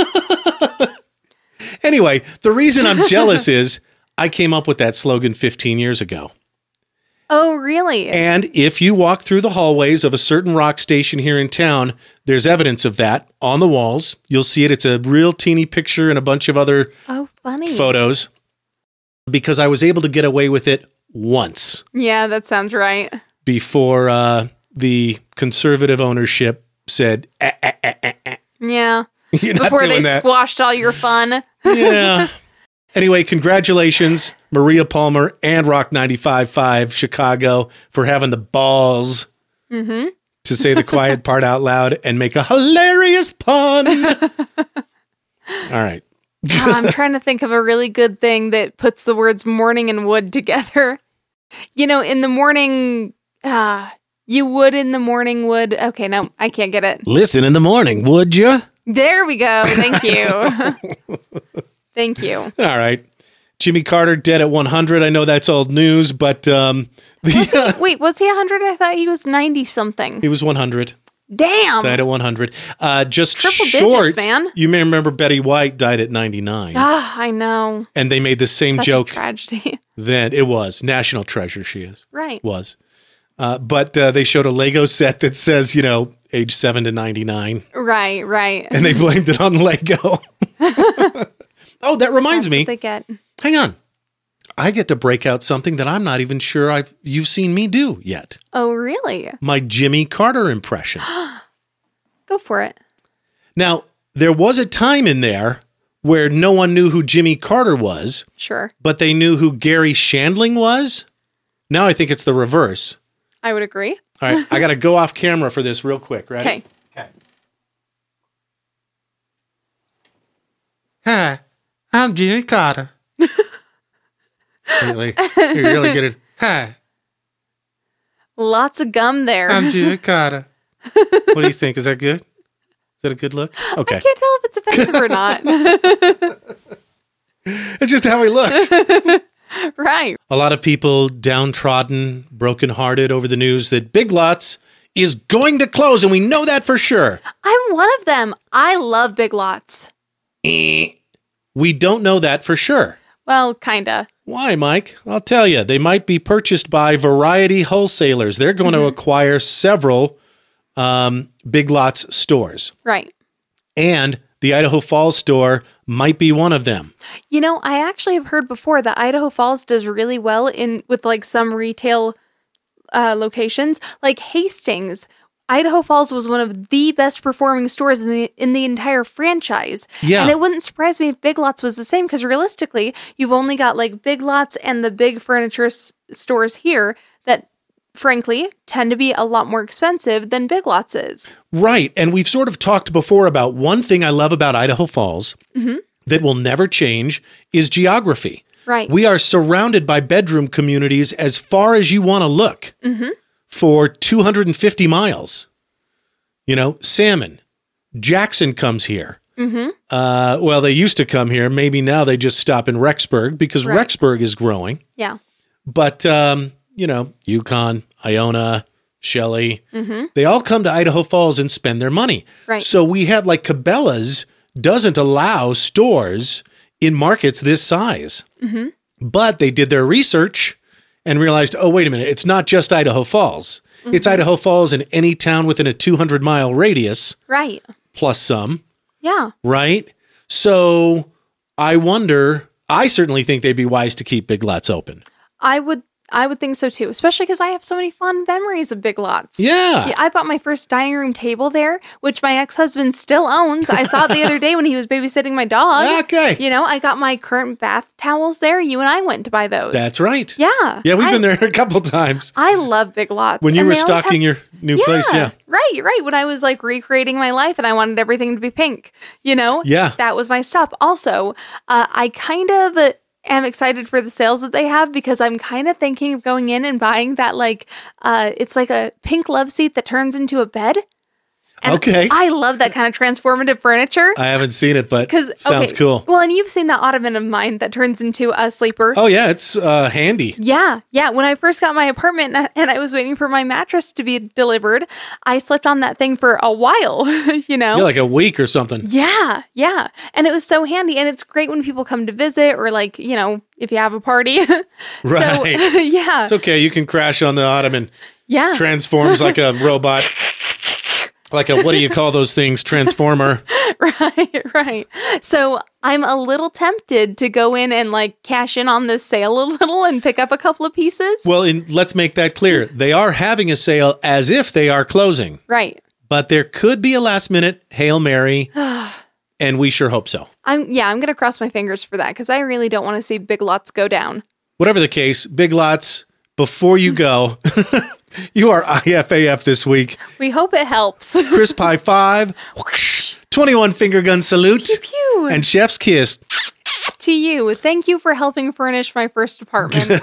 A: Anyway, the reason I'm jealous is I came up with that slogan fifteen years ago.
B: Oh, really?
A: And if you walk through the hallways of a certain rock station here in town, there's evidence of that on the walls. You'll see it. It's a real teeny picture and a bunch of other
B: oh, funny.
A: photos, because I was able to get away with it once
B: Yeah, that sounds right.
A: before uh, the conservative ownership said, eh, eh, eh, eh, eh.
B: Yeah.
A: You're not
B: Before they
A: doing that.
B: squashed all your fun.
A: Yeah. Anyway, congratulations, Maria Palmer and Rock ninety-five point five Chicago for having the balls
B: Mm-hmm.
A: to say the quiet part out loud and make a hilarious pun. All right.
B: Oh, I'm trying to think of a really good thing that puts the words morning and wood together. You know, in the morning, uh, you would in the morning would. Okay, no, I can't get it.
A: Listen in the morning, would you?
B: There we go. Thank you. Thank you.
A: All right. Jimmy Carter dead at one hundred. I know that's old news, but um, the,
B: Was he, wait, was he one hundred? I thought he was ninety something.
A: he was one hundred.
B: Damn.
A: Died at one hundred. Uh, just
B: Triple
A: short.
B: digits, man.
A: You may remember Betty White died at ninety-nine.
B: Ah, I know.
A: And they made the same
B: Such
A: joke
B: a tragedy.
A: then. It was. National treasure she is.
B: Right.
A: Was. Uh, but uh, they showed a Lego set that says, you know, age seven to ninety-nine.
B: Right, right.
A: And they blamed it on Lego. Oh, that reminds
B: That's
A: me.
B: what they get.
A: Hang on. I get to break out something that I'm not even sure I've you've seen me do yet.
B: Oh, really?
A: My Jimmy Carter impression.
B: Go for it.
A: Now, there was a time in there where no one knew who Jimmy Carter was,
B: Sure.
A: but they knew who Gary Shandling was. Now I think it's the reverse.
B: I would agree.
A: All right, I got to go off camera for this real quick, right?
B: Okay.
A: Okay. Hi, I'm Jimmy Carter. really, you're really good at. Hi,
B: Lots of gum there.
A: I'm Jimmy Carter. What do you think? Is that good? Is that a good look? Okay.
B: I can't tell if it's offensive or not.
A: It's just how he looked.
B: Right.
A: A lot of people downtrodden, brokenhearted over the news that Big Lots is going to close, and we know that for sure.
B: I'm one of them. I love Big Lots.
A: Eh. We don't know that for sure.
B: Well, kinda.
A: Why, Mike? I'll tell you. They might be purchased by Variety Wholesalers. They're going
B: Mm-hmm.
A: to acquire several um, Big Lots stores,
B: Right.
A: and the Idaho Falls store might be one of them.
B: You know, I actually have heard before that Idaho Falls does really well in with like some retail uh, locations, like Hastings. Idaho Falls was one of the best performing stores in the in the entire franchise.
A: Yeah.
B: And it wouldn't surprise me if Big Lots was the same, because realistically, you've only got like Big Lots and the big furniture s- stores here that, frankly, tend to be a lot more expensive than Big Lots is.
A: Right. And we've sort of talked before about one thing I love about Idaho Falls that will never change is geography.
B: Right.
A: We are surrounded by bedroom communities as far as you want to look for two hundred fifty miles. You know, Salmon, Jackson comes here. Uh, well, they used to come here. Maybe now they just stop in Rexburg because
B: Right.
A: Rexburg is growing.
B: Yeah.
A: But, um, you know, Yukon, Iona, Shelley, they all come to Idaho Falls and spend their money.
B: Right.
A: So we have like Cabela's doesn't allow stores in markets this size. But they did their research and realized, oh, wait a minute, it's not just Idaho Falls. It's Idaho Falls in any town within a two hundred mile radius,
B: Right.
A: plus some,
B: Yeah.
A: right? So I wonder, I certainly think they'd be wise to keep Big Lots open.
B: I would I would think so too, especially because I have so many fun memories of Big Lots.
A: Yeah.
B: Yeah, I bought my first dining room table there, which my ex-husband still owns. I saw it the other day when he was babysitting my dog.
A: Okay.
B: You know, I got my current bath towels there. You and I went to buy those.
A: That's right.
B: Yeah.
A: Yeah, we've
B: I,
A: been there a couple times.
B: I love Big Lots.
A: When you
B: And
A: were
B: they always
A: stocking
B: have-
A: your new place, yeah.
B: Right, right. When I was like recreating my life and I wanted everything to be pink, you know?
A: Yeah.
B: That was my stop. Also, uh, I kind of uh, am excited for the sales that they have because I'm kind of thinking of going in and buying that like, uh, it's like a pink love seat that turns into a bed. And
A: Okay.
B: I love that kind of transformative furniture.
A: I haven't seen it, but
B: Because
A: sounds cool.
B: Well, and you've seen that ottoman of mine that turns into a sleeper.
A: Oh, yeah, it's uh, handy.
B: Yeah, yeah. When I first got my apartment and I- and I was waiting for my mattress to be delivered, I slept on that thing for a while, you know?
A: Yeah, like a week or something.
B: Yeah, yeah. And it was so handy. And it's great when people come to visit or, like, you know, if you have a party. So,
A: Right.
B: yeah.
A: It's okay. You can crash on the ottoman.
B: yeah.
A: Transforms like a robot. Like a, what do you call those things? Transformer.
B: Right, right. So I'm a little tempted to go in and, like, cash in on this sale a little and pick up a couple of pieces.
A: Well, in, let's make that clear. They are having a sale as if they are closing.
B: Right.
A: but there could be a last minute Hail Mary, and we sure hope so.
B: I'm yeah, I'm going to cross my fingers for that because I really don't want to see Big Lots go down.
A: Whatever the case, Big Lots, before you go, you are I F A F this week.
B: We hope it helps.
A: Crisp high five, twenty-one finger gun salute,
B: Pew, pew.
A: and chef's kiss.
B: To you, thank you for helping furnish my first apartment.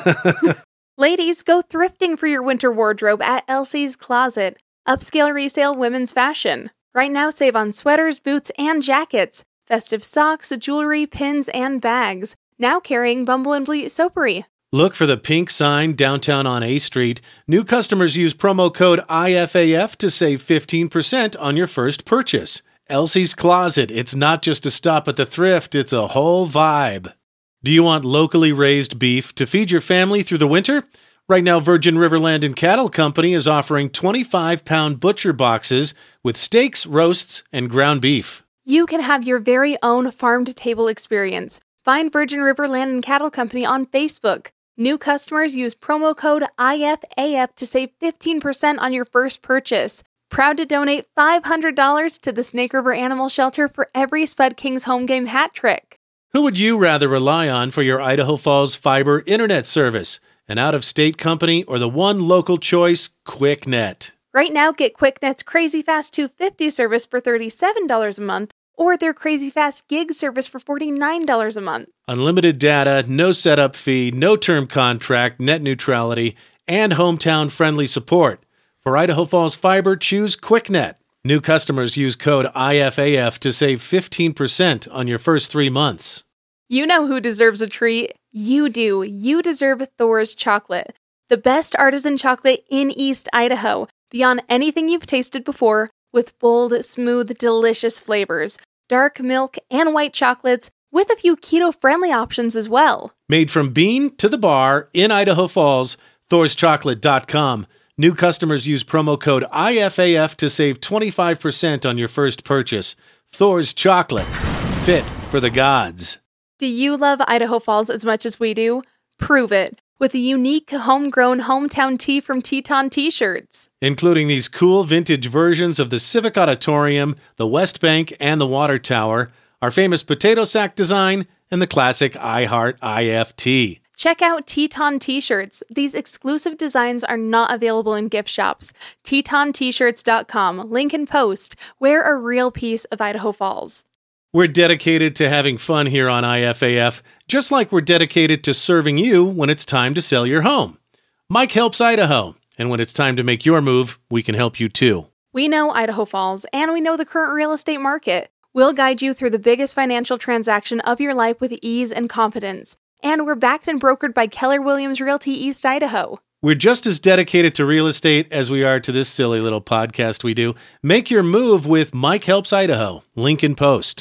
B: Ladies, go thrifting for your winter wardrobe at Elsie's Closet. Upscale resale women's fashion. Right now, save on sweaters, boots, and jackets. Festive socks, jewelry, pins, and bags. Now carrying Bumble and Bleat soapery.
A: Look for the pink sign downtown on A Street. New customers use promo code I F A F to save fifteen percent on your first purchase. Elsie's Closet. It's not just a stop at the thrift, it's a whole vibe. Do you want locally raised beef to feed your family through the winter? Right now, Virgin River Land and Cattle Company is offering twenty-five pound butcher boxes with steaks, roasts, and ground beef.
B: You can have your very own farm-to-table experience. Find Virgin River Land and Cattle Company on Facebook. New customers use promo code I F A F to save fifteen percent on your first purchase. Proud to donate five hundred dollars to the Snake River Animal Shelter for every Spud Kings home game hat trick.
A: Who would you rather rely on for your Idaho Falls fiber internet service? An out-of-state company or the one local choice, QuickNet?
B: Right now, get QuickNet's Crazy Fast two fifty service for thirty-seven dollars a month or their Crazy Fast Gig service for forty-nine dollars a month.
A: Unlimited data, no setup fee, no term contract, net neutrality, and hometown-friendly support. For Idaho Falls Fiber, choose QuickNet. New customers use code I F A F to save fifteen percent on your first three months.
B: You know who deserves a treat. You do. You deserve Thor's Chocolate, the best artisan chocolate in East Idaho, beyond anything you've tasted before, with bold, smooth, delicious flavors, dark milk and white chocolates, with a few keto-friendly options as well.
A: Made from bean to the bar in Idaho Falls, thors chocolate dot com. New customers use promo code I F A F to save twenty-five percent on your first purchase. Thor's Chocolate. Fit for the gods.
B: Do you love Idaho Falls as much as we do? Prove it with a unique homegrown hometown tee from Teton T-shirts.
A: Including these cool vintage versions of the Civic Auditorium, the West Bank, and the Water Tower, our famous potato sack design, and the classic I Heart I F T.
B: Check out Teton T-shirts. These exclusive designs are not available in gift shops. Teton T shirts dot com. Link in post. Wear a real piece of Idaho Falls.
A: We're dedicated to having fun here on I F A F, just like we're dedicated to serving you when it's time to sell your home. Mike helps Idaho, and when it's time to make your move, we can help you too.
B: We know Idaho Falls, and we know the current real estate market. We'll guide you through the biggest financial transaction of your life with ease and confidence. And we're backed and brokered by Keller Williams Realty East Idaho.
A: We're just as dedicated to real estate as we are to this silly little podcast we do. Make your move with Mike Helps Idaho. Link in post.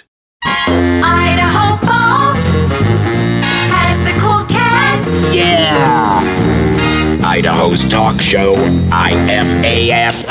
D: Idaho Falls has the cool cats.
F: Yeah! Idaho's talk show, I F A F.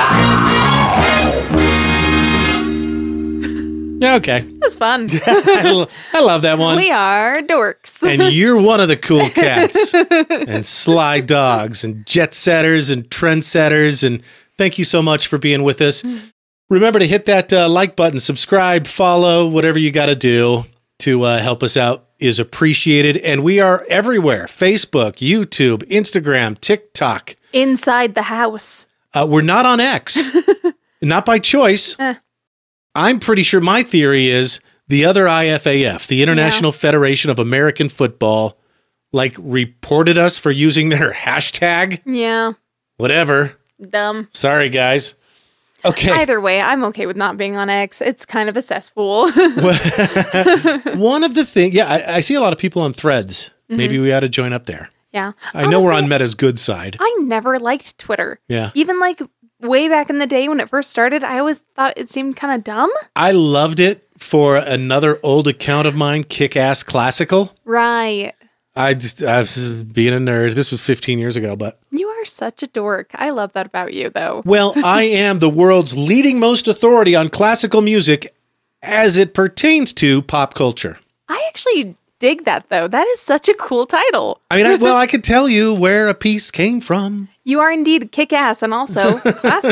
A: Okay.
B: That's fun.
A: I, lo- I love that one.
B: We are dorks.
A: And you're one of the cool cats and sly dogs and jet setters and trendsetters. And thank you so much for being with us. Remember to hit that uh, like button, subscribe, follow, whatever you got to do to uh, help us out is appreciated. And we are everywhere. Facebook, YouTube, Instagram, TikTok.
B: Inside the house.
A: Uh, we're not on X. Not by choice.
B: Eh.
A: I'm pretty sure my theory is the other I F A F, the International yeah. Federation of American Football, like reported us for using their hashtag.
B: Yeah.
A: Whatever.
B: Dumb.
A: Sorry, guys. Okay.
B: Either way, I'm okay with not being on X. It's kind of a cesspool.
A: One of the things, yeah, I, I see a lot of people on Threads. Mm-hmm. Maybe we ought to join up there.
B: Yeah.
A: I Honestly, know we're on Meta's good side.
B: I never liked Twitter.
A: Yeah.
B: Even like way back in the day when it first started, I always thought it seemed kind of dumb.
A: I loved it for another old account of mine, Kick-Ass Classical.
B: Right.
A: I just, I being a nerd. This was fifteen years ago, but.
B: You are such a dork. I love that about you, though.
A: Well, I am the world's leading most authority on classical music as it pertains to pop culture.
B: I actually dig that, though. That is such a cool title.
A: I mean, I, well, I could tell you where a piece came from.
B: You are indeed kick-ass and also classic.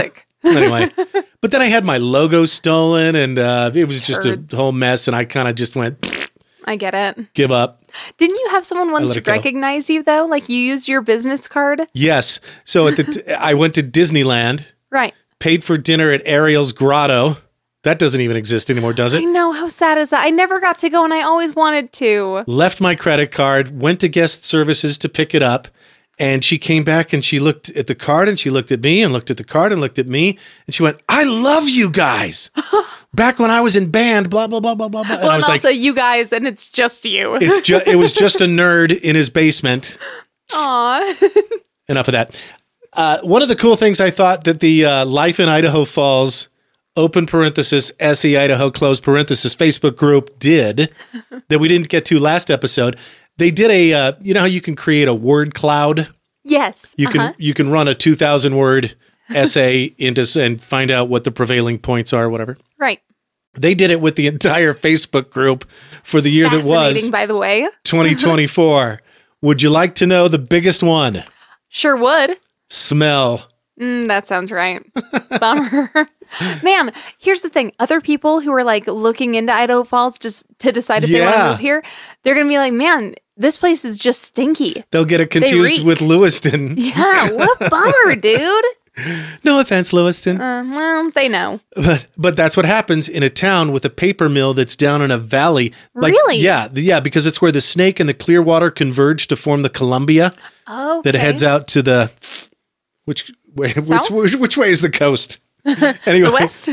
A: Anyway, but then I had my logo stolen, and uh, it was just
B: Turds.
A: a whole mess, and I kind of just went,
B: I get it.
A: give up.
B: Didn't you have someone once
A: let it go.
B: recognize you though? Like you used your business card?
A: Yes. So at the t- I went to Disneyland,
B: Right.
A: paid for dinner at Ariel's Grotto. That doesn't even exist anymore, does
B: I
A: it?
B: know. How sad is that? I never got to go and I always wanted to.
A: Left my credit card, went to guest services to pick it up. And she came back and she looked at the card and she looked at me and looked at the card and looked at me. And she went, I love you guys. Back when I was in band, blah, blah, blah, blah, blah, blah. And
B: Well,
A: I
B: and
A: was
B: also
A: like,
B: you guys, and it's just you.
A: it's just, it was just a nerd in his basement.
B: Aw.
A: Enough of that. Uh, one of the cool things I thought that the uh, Life in Idaho Falls, open parenthesis, S E Idaho, close parenthesis, Facebook group did that we didn't get to last episode. They did a, uh, you know how you can create a word cloud?
B: Yes.
A: You
B: uh-huh.
A: can you can run a two thousand word essay into s- and find out what the prevailing points are, whatever.
B: Right.
A: They did it with the entire Facebook group for the year that
B: Fascinating,
A: was
B: by the way.
A: twenty twenty-four. Would you like to know the biggest one?
B: Sure would.
A: Smell.
B: Mm, that sounds right. Bummer. Man, here's the thing. Other people who are like looking into Idaho Falls just to decide if they want
A: Yeah.
B: to move here, they're going to be like, man, this place is just stinky.
A: They'll get it confused
B: reek.
A: with Lewiston.
B: Yeah, what a bummer, dude.
A: No offense, Lewiston.
B: Uh, well, they know.
A: But but that's what happens in a town with a paper mill that's down in a valley. Like,
B: Really?
A: Yeah, the- yeah, because it's where the Snake and the Clearwater converge to form the Columbia
B: Oh,
A: that heads out to the which way which,
B: South?
A: which which way is the coast? Anyway,
B: the West.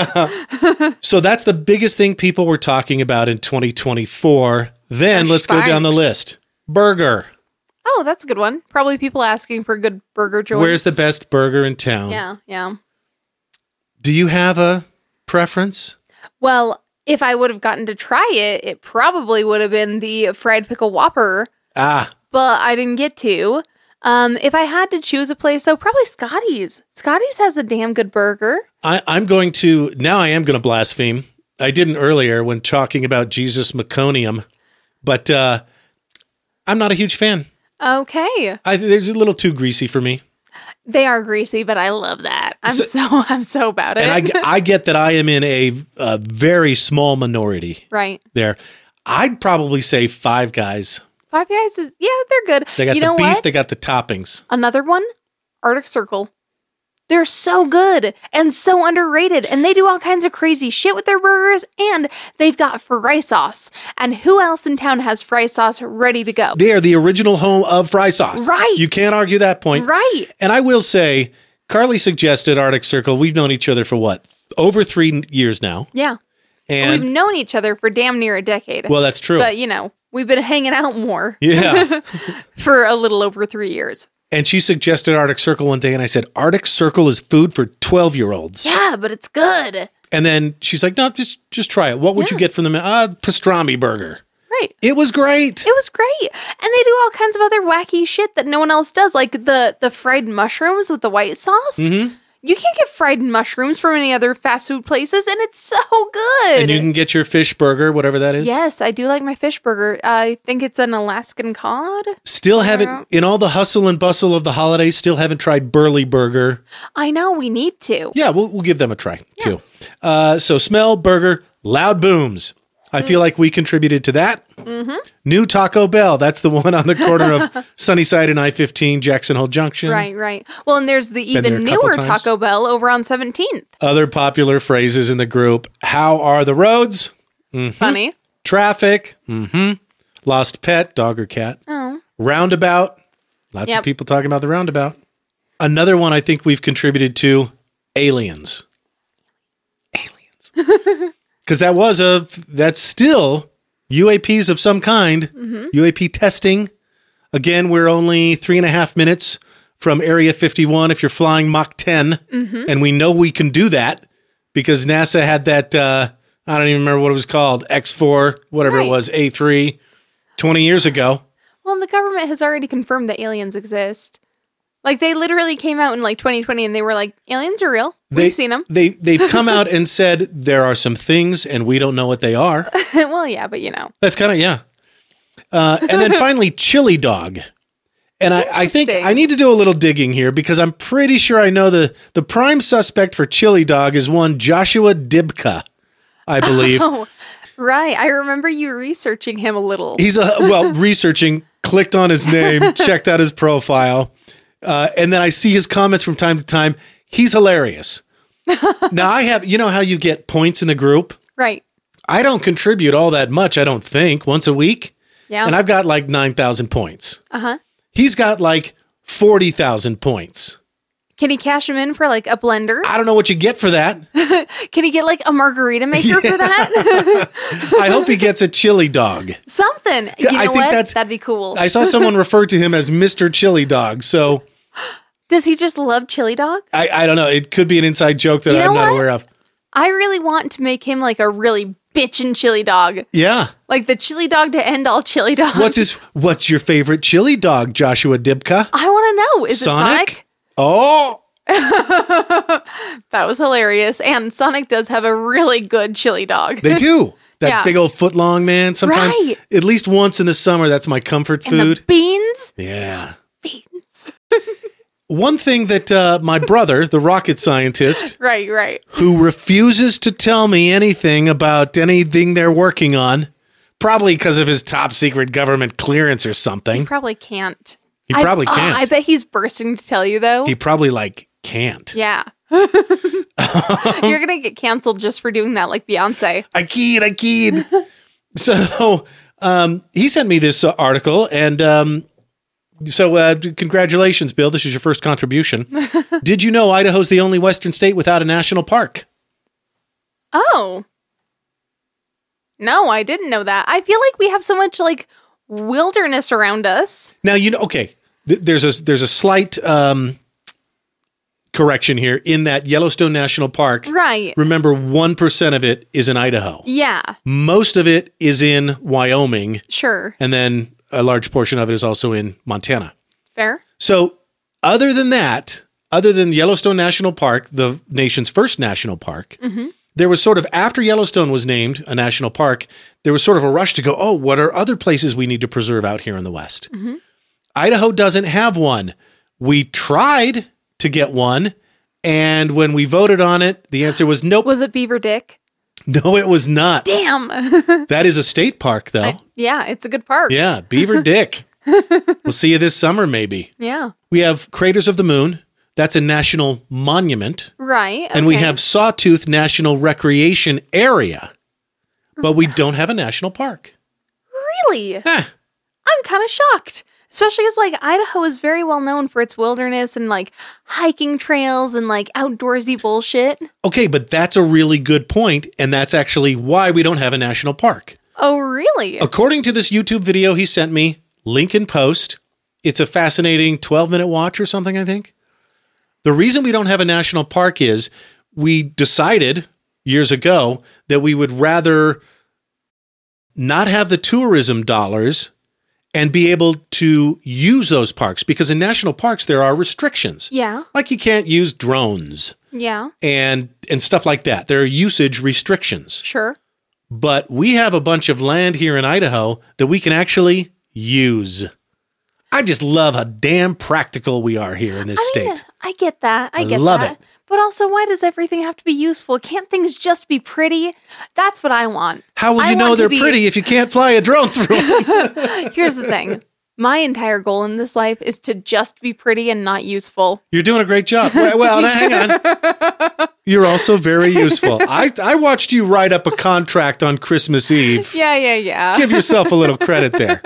A: so that's the biggest thing people were talking about in twenty twenty-four. Then
B: Fresh
A: let's go down the
B: find.
A: list. Burger.
B: Oh, that's a good one. Probably people asking for good burger joints.
A: Where's the best burger in town?
B: Yeah, yeah.
A: Do you have a preference?
B: Well, if I would have gotten to try it, it probably would have been the fried pickle Whopper,
A: Ah,
B: but I didn't get to. Um, if I had to choose a place, so probably Scotty's. Scotty's has a damn good burger.
A: I, I'm going to now. I am going to blaspheme. I didn't earlier when talking about Jesus Meconium, but uh, I'm not a huge fan.
B: Okay.
A: I, there's a little too greasy for me,
B: They are greasy, but I love that. I'm
A: So-
B: so, I'm so about it.
A: and I, g- I get that I am in a, a very small minority
B: right.
A: there. I'd probably say Five Guys.
B: Five Guys is, yeah, they're good.
A: They got
B: you
A: the
B: know
A: beef.
B: what?
A: They got the toppings.
B: Another one, Arctic Circle. They're so good and so underrated, and they do all kinds of crazy shit with their burgers, and they've got fry sauce. And who else in town has fry sauce ready to go?
A: They are the original home of fry sauce.
B: Right.
A: You can't argue that point.
B: Right.
A: And I will say, Carly suggested Arctic Circle. We've known each other for what? Over three years now.
B: Yeah.
A: And
B: We've known each other for damn near a decade.
A: well, that's true.
B: But, you know, we've been hanging out more
A: Yeah.
B: for a little over three years.
A: And she suggested Arctic Circle one day, and I said, Arctic Circle is food for twelve-year-olds.
B: Yeah, but it's good.
A: And then she's like, no, just just try it. What would you
B: Yeah.
A: get from the uh, pastrami burger?
B: Right.
A: It was great.
B: It was great. And they do all kinds of other wacky shit that no one else does, like the the fried mushrooms with the white sauce.
A: Mm-hmm.
B: You can't get fried mushrooms from any other fast food places, and it's so good.
A: And you can get your fish burger, whatever that is.
B: Yes, I do like my fish burger. I think it's an Alaskan cod.
A: Still haven't, in all the hustle and bustle of the holidays, still haven't tried Burley Burger.
B: I know, we need to.
A: Yeah, we'll, we'll give them a try, too. Uh, so smell, burger, loud booms. I feel like we contributed to that.
B: Mm-hmm.
A: New Taco Bell. That's the one on the corner of Sunnyside and I fifteen, Jackson Hole Junction.
B: Right, right. Well, and there's the
A: Been there
B: even
A: a couple
B: newer
A: times.
B: Taco Bell over on seventeenth.
A: Other popular phrases in the group. How are the roads?
B: Funny.
A: Traffic. Mm-hmm. Lost pet, dog or cat.
B: Oh.
A: Roundabout. Lots
B: Yep.
A: of people talking about the roundabout. Another one I think we've contributed to, aliens. Aliens. Because that was a, that's still U A Ps of some kind.
B: Mm-hmm.
A: U A P testing. Again, we're only three and a half minutes from Area fifty-one if you're flying Mach ten.
B: Mm-hmm.
A: And we know we can do that because NASA had that, uh, I don't even remember what it was called, X four, whatever it
B: Right.
A: was, A three, twenty years ago.
B: Well, and the government has already confirmed that aliens exist. Like, they literally came out in, like, twenty twenty, and they were like, aliens are real.
A: They,
B: We've seen them.
A: They, they've come out and said there are some things and we don't know what they are.
B: Well, yeah, but, you know.
A: That's kind of, yeah. Uh, and then finally, chili dog. And I, I think
B: Interesting.
A: I need to do a little digging here because I'm pretty sure I know the, the prime suspect for chili dog is one Joshua Dibka, I believe.
B: Oh, right. I remember you researching him a little.
A: He's a, well, researching, clicked on his name, checked out his profile. Uh, and then I see his comments from time to time. He's hilarious. Now I have, you know how you get points in the group?
B: Right.
A: I don't contribute all that much, I don't think, once a week.
B: Yeah.
A: And I've got like nine thousand points.
B: Uh-huh.
A: He's got like forty thousand points.
B: Can he cash him in for like a blender?
A: I don't know what you get for that.
B: Can he get like a margarita maker for that?
A: I hope he gets a chili dog.
B: Something. You know
A: I think
B: what?
A: that's-
B: That'd be cool.
A: I saw someone refer to him as Mister Chili Dog. So
B: Does he just love chili dogs?
A: I, I don't know. It could be an inside joke that
B: You know
A: I'm not
B: what?
A: aware of.
B: I really want to make him like a really bitchin' chili dog.
A: Yeah.
B: Like the chili dog to end all chili dogs.
A: What's his what's your favorite chili dog, Joshua Dibka?
B: I want to know. Is it Sonic?
A: Oh,
B: That was hilarious. And Sonic does have a really good chili dog.
A: they do. That
B: Yeah.
A: big old foot long man. Sometimes
B: Right.
A: at least once in the summer, that's my comfort
B: And
A: food.
B: the beans?
A: Yeah.
B: Beans.
A: One thing that uh, my brother, the rocket scientist,
B: Right, right.
A: who refuses to tell me anything about anything they're working on, probably because of his top secret government clearance or something.
B: Probably can't.
A: He
B: I-
A: probably
B: oh,
A: can't.
B: I bet he's bursting to tell you though.
A: He probably like can't.
B: yeah. You're going to get canceled just for doing that like Beyonce.
A: I keyed, I keyed. So um, he sent me this uh, article, and um, so uh, congratulations, Bill. This is your first contribution. Did you know Idaho's the only Western state without a national park?
B: Oh. No, I didn't know that. I feel like we have so much like wilderness around us.
A: Now you know. Okay, th- there's a there's a slight um, correction here in that Yellowstone National Park.
B: Right.
A: Remember, one percent of it is in Idaho.
B: Yeah,
A: Most of it is in Wyoming,
B: sure.
A: and then a large portion of it is also in Montana.
B: Fair.
A: So, other than that, other than Yellowstone National Park, the nation's first national park, there was sort of, after Yellowstone was named a national park, there was sort of a rush to go, oh, what are other places we need to preserve out here in the West? Idaho doesn't have one. We tried to get one, and when we voted on it, the answer was nope.
B: Was it Beaver Dick?
A: No, it was not.
B: Damn.
A: That is a state park, though.
B: Yeah, it's a good park.
A: Yeah, Beaver Dick. We'll see you this summer, maybe.
B: Yeah.
A: We have Craters of the Moon. That's a national monument.
B: Right.
A: And we
B: okay.
A: have Sawtooth National Recreation Area. But we don't have a national park.
B: Really?
A: Eh,
B: I'm kind of shocked. Especially because, like, Idaho is very well known for its wilderness and, like, hiking trails and, like, outdoorsy bullshit.
A: okay, but that's a really good point, and that's actually why we don't have a national park.
B: Oh, really?
A: According to this YouTube video he sent me, link in post, it's a fascinating twelve-minute watch or something, I think. The reason we don't have a national park is we decided years ago that we would rather not have the tourism dollars and be able to use those parks, because in national parks there are restrictions.
B: Yeah.
A: Like you can't use drones
B: Yeah.
A: and and stuff like that. There are usage restrictions.
B: Sure.
A: But we have a bunch of land here in Idaho that we can actually use. I just love how damn practical we are here in this
B: I mean,
A: state.
B: I get that. I
A: I
B: get
A: love
B: that.
A: it.
B: But also, why does everything have to be useful? Can't things just be pretty? That's what I want.
A: How will
B: I
A: you know
B: want to
A: they're
B: be-
A: pretty if you can't fly a drone through them?
B: Here's the thing. My entire goal in this life is to just be pretty and not useful.
A: You're doing a great job. Well, well, now hang on. You're also very useful. I, I watched you write up a contract on Christmas Eve.
B: Yeah, yeah, yeah.
A: Give yourself a little credit there.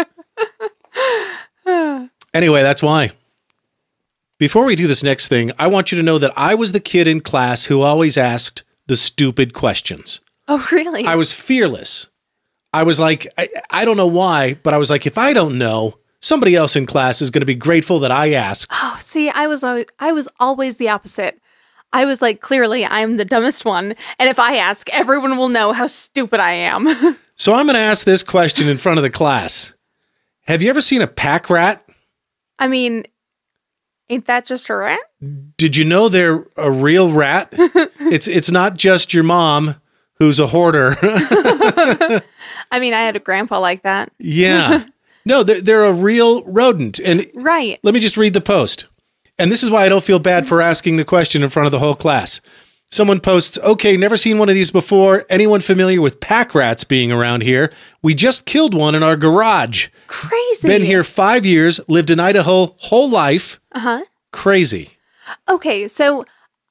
A: Anyway, that's why. Before we do this next thing, I want you to know that I was the kid in class who always asked the stupid questions.
B: Oh, really?
A: I was fearless. I was like, I, I don't know why, but I was like, if I don't know, somebody else in class is going to be grateful that I asked.
B: Oh, see, I was always, I was always the opposite. I was like, clearly, I'm the dumbest one, and if I ask, everyone will know how stupid I am.
A: So I'm going to ask this question in front of the class. Have you ever seen a pack rat?
B: I mean, ain't that just a rat?
A: Did you know they're a real rat? it's it's not just your mom who's a hoarder.
B: I mean, I had a grandpa like that.
A: Yeah. No, they're, they're a real rodent. And
B: Right.
A: let me just read the post. And this is why I don't feel bad for asking the question in front of the whole class. Someone posts, okay, never seen one of these before. Anyone familiar with pack rats being around here? We just killed one in our garage.
B: Crazy.
A: Been here five years, lived in Idaho whole life.
B: Uh-huh.
A: Crazy.
B: Okay, so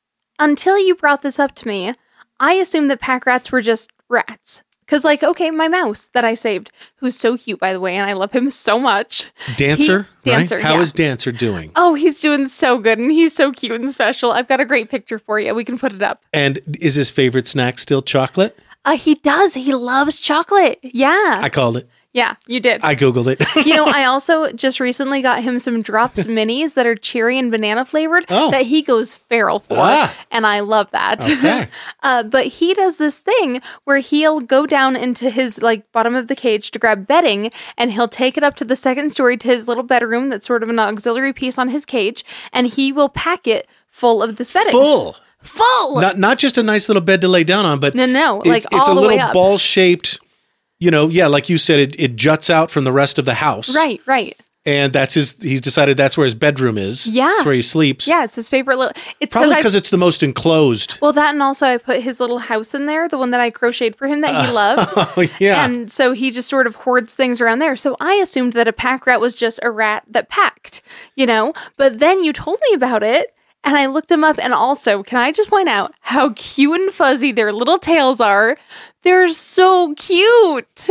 B: until you brought this up to me, I assumed that pack rats were just rats. Because, like, okay, my mouse that I saved, who's so cute, by the way, and I love him so much.
A: Dancer,
B: He, Dancer,
A: right? How
B: yeah.
A: is Dancer doing?
B: Oh, he's doing so good, and he's so cute and special. I've got a great picture for you. We can put it up.
A: And is his favorite snack still chocolate?
B: Uh, he does. He loves chocolate. Yeah.
A: I called it.
B: yeah, you did.
A: I Googled it.
B: You know, I also just recently got him some Drops Minis that are cherry and banana flavored
A: Oh.
B: that he goes feral for.
A: Ah.
B: And I love that.
A: Okay.
B: uh, but he does this thing where he'll go down into his like bottom of the cage to grab bedding, and he'll take it up to the second story to his little bedroom that's sort of an auxiliary piece on his cage, and he will pack it full of this bedding.
A: Full.
B: Full!
A: Not not just a nice little bed to lay down on, but
B: No, no,
A: it-
B: like
A: it's
B: all
A: a
B: the
A: little
B: way up.
A: ball shaped. You know, yeah, like you said, it, it juts out from the rest of the house.
B: Right, right.
A: And that's his. He's decided that's where his bedroom is.
B: Yeah.
A: That's where he sleeps.
B: Yeah, it's his favorite little. It's
A: Probably
B: I-
A: because it's the most enclosed.
B: Well, that and also I put his little house in there, the one that I crocheted for him that he loved.
A: Oh yeah.
B: And so he just sort of hoards things around there. So I assumed that a pack rat was just a rat that packed, you know? But then you told me about it and I looked them up. And also, can I just point out how cute and fuzzy their little tails are? They're so cute.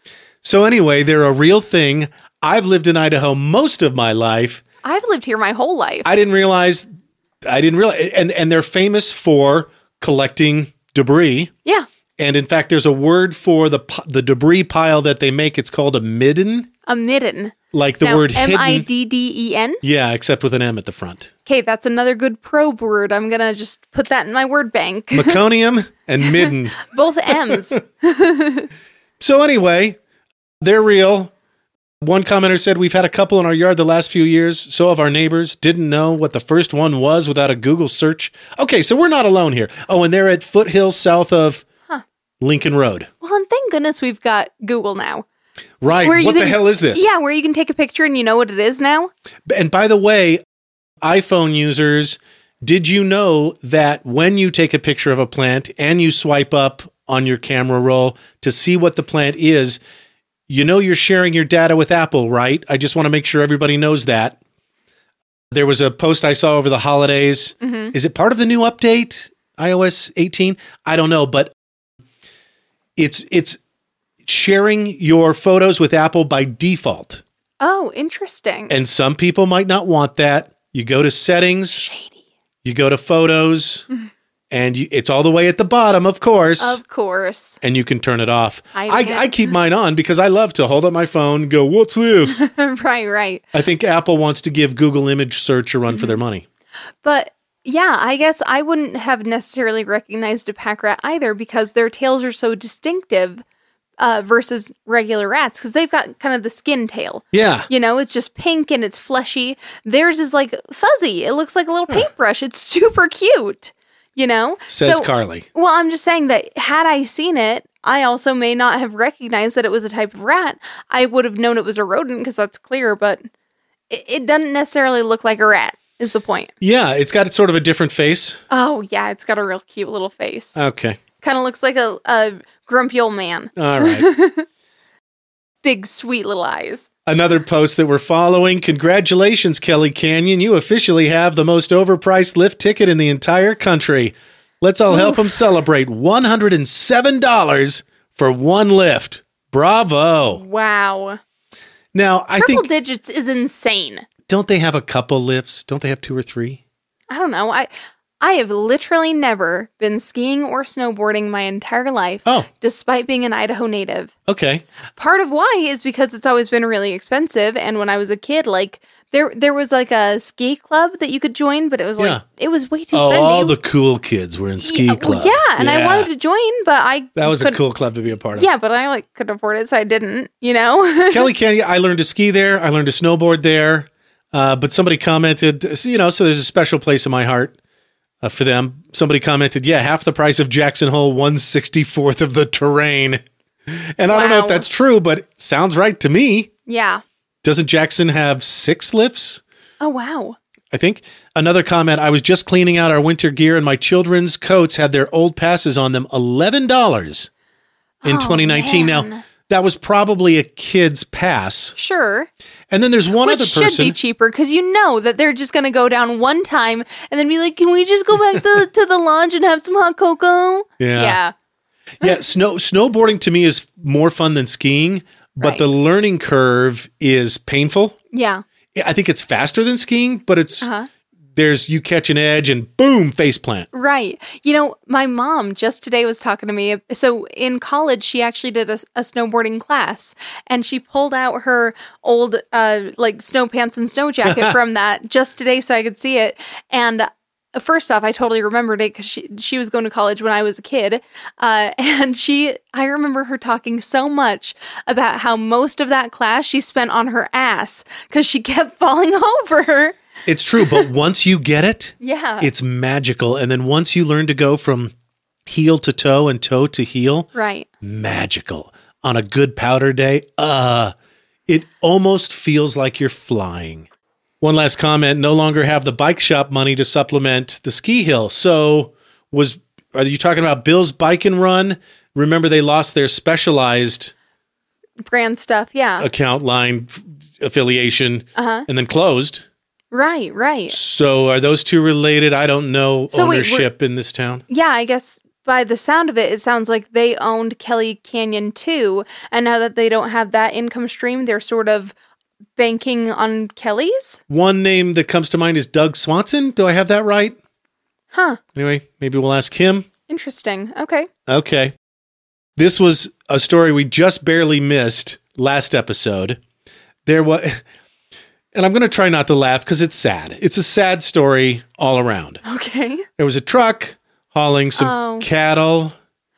A: So anyway, they're a real thing. I've lived in Idaho most of my life.
B: I've lived here my whole life.
A: I didn't realize. I didn't realize, and and they're famous for collecting debris.
B: yeah.
A: And in fact, there's a word for the p- the debris pile that they make. It's called a midden,
B: A midden.
A: like the
B: Now,
A: word
B: M I
A: hidden.
B: D D E N.
A: Yeah, except with an M at the front.
B: Okay, that's another good probe word. I'm going to just put that in my word bank.
A: Meconium and midden.
B: Both M's.
A: So anyway, they're real. One commenter said, we've had a couple in our yard the last few years. So have our neighbors. Didn't know what the first one was without a Google search. Okay, so we're not alone here. Oh, and they're at foothills south of Lincoln Road.
B: Well, and thank goodness we've got Google now.
A: Right.
B: Where you
A: What the
B: can-
A: hell is this?
B: Yeah, where you can take a picture and you know what it is now.
A: And by the way, iPhone users, did you know that when you take a picture of a plant and you swipe up on your camera roll to see what the plant is, you know you're sharing your data with Apple, right? I just want to make sure everybody knows that. There was a post I saw over the holidays.
B: Mm-hmm.
A: Is it part of the new update, i O S eighteen? I don't know, but it's it's sharing your photos with Apple by default.
B: Oh, interesting.
A: And some people might not want that. You go to settings,
B: Shady.
A: you go to photos, and you, it's all the way at the bottom, of course,
B: Of course.
A: and you can turn it off.
B: I
A: I,
B: can't.
A: I keep mine on because I love to hold up my phone and go, what's this?
B: Right, right.
A: I think Apple wants to give Google image search a run for their money.
B: But yeah, I guess I wouldn't have necessarily recognized a pack rat either because their tails are so distinctive uh, versus regular rats because they've got kind of the skin tail.
A: Yeah.
B: You know, it's just pink and it's fleshy. Theirs is like fuzzy. It looks like a little paintbrush. It's super cute, you know?
A: Says
B: So-
A: Carly.
B: Well, I'm just saying that had I seen it, I also may not have recognized that it was a type of rat. I would have known it was a rodent because that's clear, but it, it doesn't necessarily look like a rat, is the point.
A: Yeah, it's got sort of a different face.
B: Oh, yeah, it's got a real cute little face.
A: Okay.
B: Kind of looks like a, a grumpy old man.
A: All right.
B: Big, sweet little eyes.
A: Another post that we're following. Congratulations, Kelly Canyon. You officially have the most overpriced lift ticket in the entire country. Let's all help them celebrate. one hundred seven dollars for one lift. Bravo.
B: Wow.
A: Now, I
B: Triple
A: think,
B: digits is insane.
A: don't they have a couple lifts? Don't they have two or three?
B: I don't know. I I have literally never been skiing or snowboarding my entire life,
A: Oh.
B: despite being an Idaho native.
A: Okay.
B: Part of why is because it's always been really expensive. And when I was a kid, like there there was like a ski club that you could join, but it was like
A: Yeah.
B: it was way too
A: Oh,
B: spendy.
A: all the cool kids were in ski
B: yeah,
A: club.
B: well, yeah, and I wanted to join, but I
A: That was a
B: could-
A: cool club to be a part of.
B: Yeah, but I like couldn't afford it, so I didn't. You know.
A: Kelly Canyon, I learned to ski there. I learned to snowboard there. Uh, but somebody commented, so, you know, so there's a special place in my heart uh, for them. Somebody commented, yeah, half the price of Jackson Hole, one sixty-fourth of the terrain. And I don't know if
B: Wow.
A: that's true, but it sounds right to me.
B: Yeah.
A: Doesn't Jackson have six lifts?
B: Oh, wow.
A: I think. Another comment, I was just cleaning out our winter gear and my children's coats had their old passes on them, eleven dollars in
B: Oh,
A: twenty nineteen.
B: man.
A: Now, that was probably a kid's pass.
B: Sure.
A: And then there's one
B: Which
A: other
B: should
A: person.
B: be cheaper because you know that they're just going to go down one time and then be like, can we just go back to, to the lounge and have some hot cocoa?
A: Yeah.
B: Yeah.
A: Yeah, snow snowboarding to me is more fun than skiing, but
B: Right.
A: the learning curve is painful.
B: Yeah.
A: I think it's faster than skiing, but it's
B: Uh-huh.
A: there's you catch an edge and boom, face plant.
B: Right. You know, my mom just today was talking to me. So in college, she actually did a, a snowboarding class and she pulled out her old, uh, like snow pants and snow jacket from that just today so I could see it. And uh, first off, I totally remembered it because she, she was going to college when I was a kid. Uh, and she, I remember her talking so much about how most of that class she spent on her ass because she kept falling over.
A: It's true, but once you get it,
B: Yeah.
A: it's magical. And then once you learn to go from heel to toe and toe to heel,
B: Right.
A: magical. On a good powder day, uh, it almost feels like you're flying. One last comment, no longer have the bike shop money to supplement the ski hill. So was are you talking about Bill's Bike and Run? Remember they lost their Specialized
B: Brand stuff. Yeah.
A: account line f- affiliation
B: Uh-huh.
A: and then closed.
B: Right. Right.
A: So are those two related? I don't know
B: So wait, we're-
A: ownership in this town.
B: Yeah, I guess by the sound of it, it sounds like they owned Kelly Canyon too. And now that they don't have that income stream, they're sort of banking on Kelly's?
A: One name that comes to mind is Doug Swanson. Do I have that right?
B: Huh.
A: Anyway, maybe we'll ask him.
B: Interesting. Okay.
A: Okay. This was a story we just barely missed last episode. There was, and I'm going to try not to laugh because it's sad. It's a sad story all around.
B: Okay.
A: There was a truck hauling some
B: Oh.
A: cattle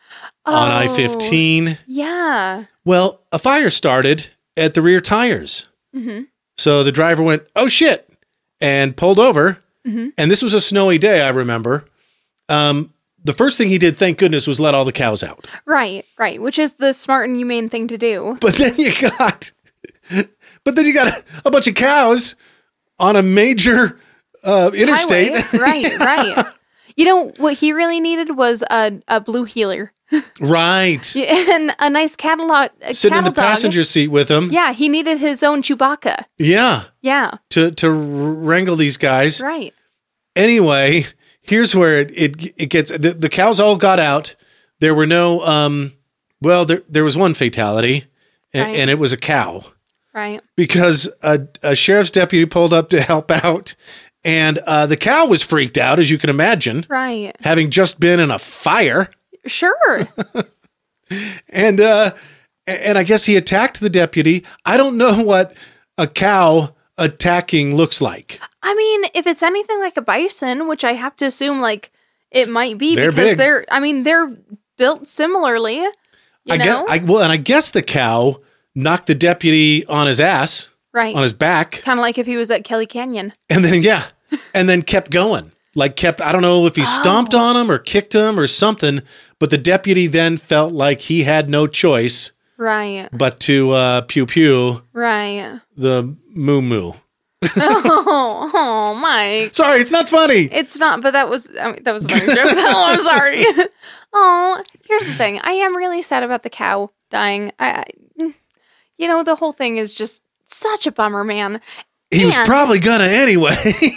A: on I fifteen.
B: Yeah.
A: Well, a fire started at the rear tires.
B: Mm-hmm.
A: So the driver went, oh shit, and pulled over.
B: Mm-hmm.
A: And this was a snowy day, I remember. Um, the first thing he did, thank goodness, was let all the cows out.
B: Right. Right. Which is the smart and humane thing to do.
A: But then you got, but then you got a, a bunch of cows on a major uh, interstate.
B: Highway. Right. Right. You know, what he really needed was a, a blue healer.
A: Right.
B: And a nice catalog. A
A: Sitting in the
B: cattle dog.
A: passenger seat with him.
B: Yeah, he needed his own Chewbacca.
A: Yeah.
B: Yeah,
A: To, to wrangle these guys.
B: right.
A: Anyway, here's where it, it, it gets, the, the cows all got out. There were no, um, well, there, there was one fatality and,
B: Right.
A: and it was a cow
B: Right.
A: because a, a sheriff's deputy pulled up to help out and uh, the cow was freaked out, as you can imagine,
B: Right.
A: having just been in a fire.
B: Sure.
A: And uh, and I guess he attacked the deputy. I don't know what a cow attacking looks like.
B: I mean, if it's anything like a bison, which I have to assume like it might be
A: They're
B: because
A: big.
B: they're I mean, they're built similarly. You
A: I
B: know?
A: guess, I, well, and I guess the cow knocked the deputy on his ass,
B: right.
A: on his back,
B: Kind of like if he was at Kelly Canyon.
A: and then yeah, and then kept going. Like kept, I don't know if he stomped
B: Oh.
A: on him or kicked him or something, but the deputy then felt like he had no choice
B: Right.
A: but to uh, pew pew
B: Right.
A: the moo moo.
B: Oh, oh, Mike.
A: Sorry, it's not funny.
B: It's not, but that was I mean, that was a funny joke. Oh, I'm sorry. Oh, here's the thing. I am really sad about the cow dying. I, I you know, the whole thing is just such a bummer, man.
A: He was
B: And-
A: probably gonna anyway.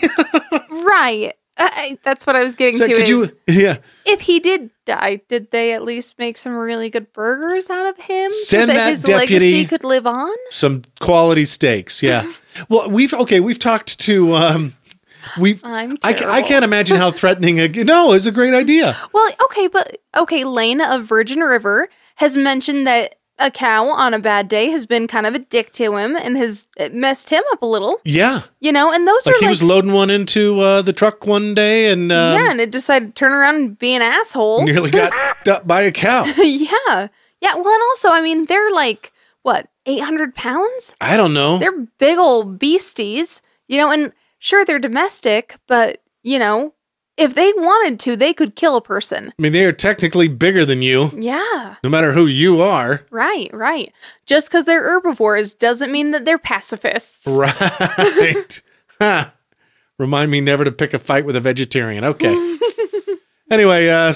B: Right. I, I- that's what I was getting
A: So
B: to.
A: could
B: Is
A: you? Yeah.
B: if he did die, did they at least make some really good burgers out of him
A: Send
B: so that,
A: that
B: his
A: deputy-
B: legacy could live on?
A: Some quality steaks. Yeah. Well, we've okay. We've talked to. Um, we.
B: I'm
A: I, ca- I
B: terrible.
A: can't imagine how threatening. A, no, it's a great idea.
B: Well, okay, but okay, Lane of Virgin River has mentioned that a cow on a bad day has been kind of a dick to him and has it messed him up a little,
A: Yeah.
B: you know, and those
A: Like
B: are
A: he
B: like,
A: was loading one into uh, the truck one day and um,
B: yeah, and it decided to turn around and be an asshole.
A: nearly got up by a cow.
B: yeah. Yeah. Well, and also, I mean, they're like, what, eight hundred pounds?
A: I don't know.
B: They're big old beasties, you know, and sure, they're domestic, but, you know, if they wanted to, they could kill a person.
A: I mean, they are technically bigger than you,
B: Yeah.
A: no matter who you are.
B: Right, right. Just because they're herbivores doesn't mean that they're pacifists.
A: Right. Huh. Remind me never to pick a fight with a vegetarian. Okay. Anyway, uh,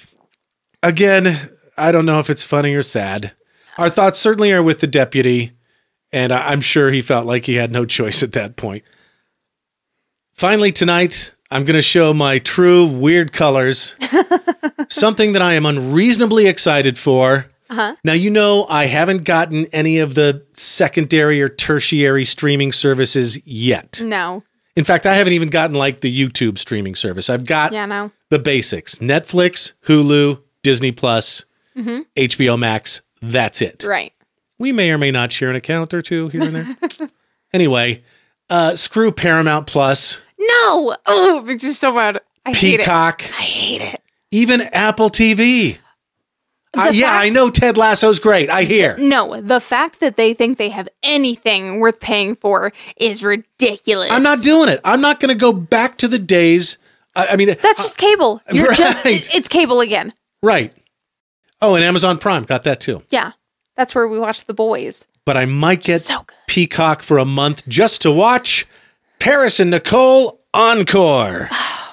A: again, I don't know if it's funny or sad. Our thoughts certainly are with the deputy, and I- I'm sure he felt like he had no choice at that point. Finally, tonight, I'm going to show my true weird colors. Something that I am unreasonably excited for.
B: Uh-huh.
A: Now, you know, I haven't gotten any of the secondary or tertiary streaming services yet.
B: No.
A: In fact, I haven't even gotten like the YouTube streaming service. I've got
B: Yeah, no.
A: the basics: Netflix, Hulu, Disney Plus, H B O Max. That's it.
B: Right.
A: We may or may not share an account or two here and there. Anyway, uh, screw Paramount Plus,
B: No. Oh, it makes me so mad. I hate it.
A: Peacock,
B: I hate it.
A: even Apple T V. Uh,
B: The
A: yeah,
B: fact-
A: I know Ted Lasso's great. I hear.
B: No, the fact that they think they have anything worth paying for is ridiculous.
A: I'm not doing it. I'm not going to go back to the days. I, I mean,
B: That's just cable. You're
A: right.
B: just it- it's cable again.
A: right. Oh, and Amazon Prime got that too.
B: Yeah. That's where we watch The Boys.
A: But I might get
B: So good.
A: Peacock for a month just to watch Paris and Nicole Encore.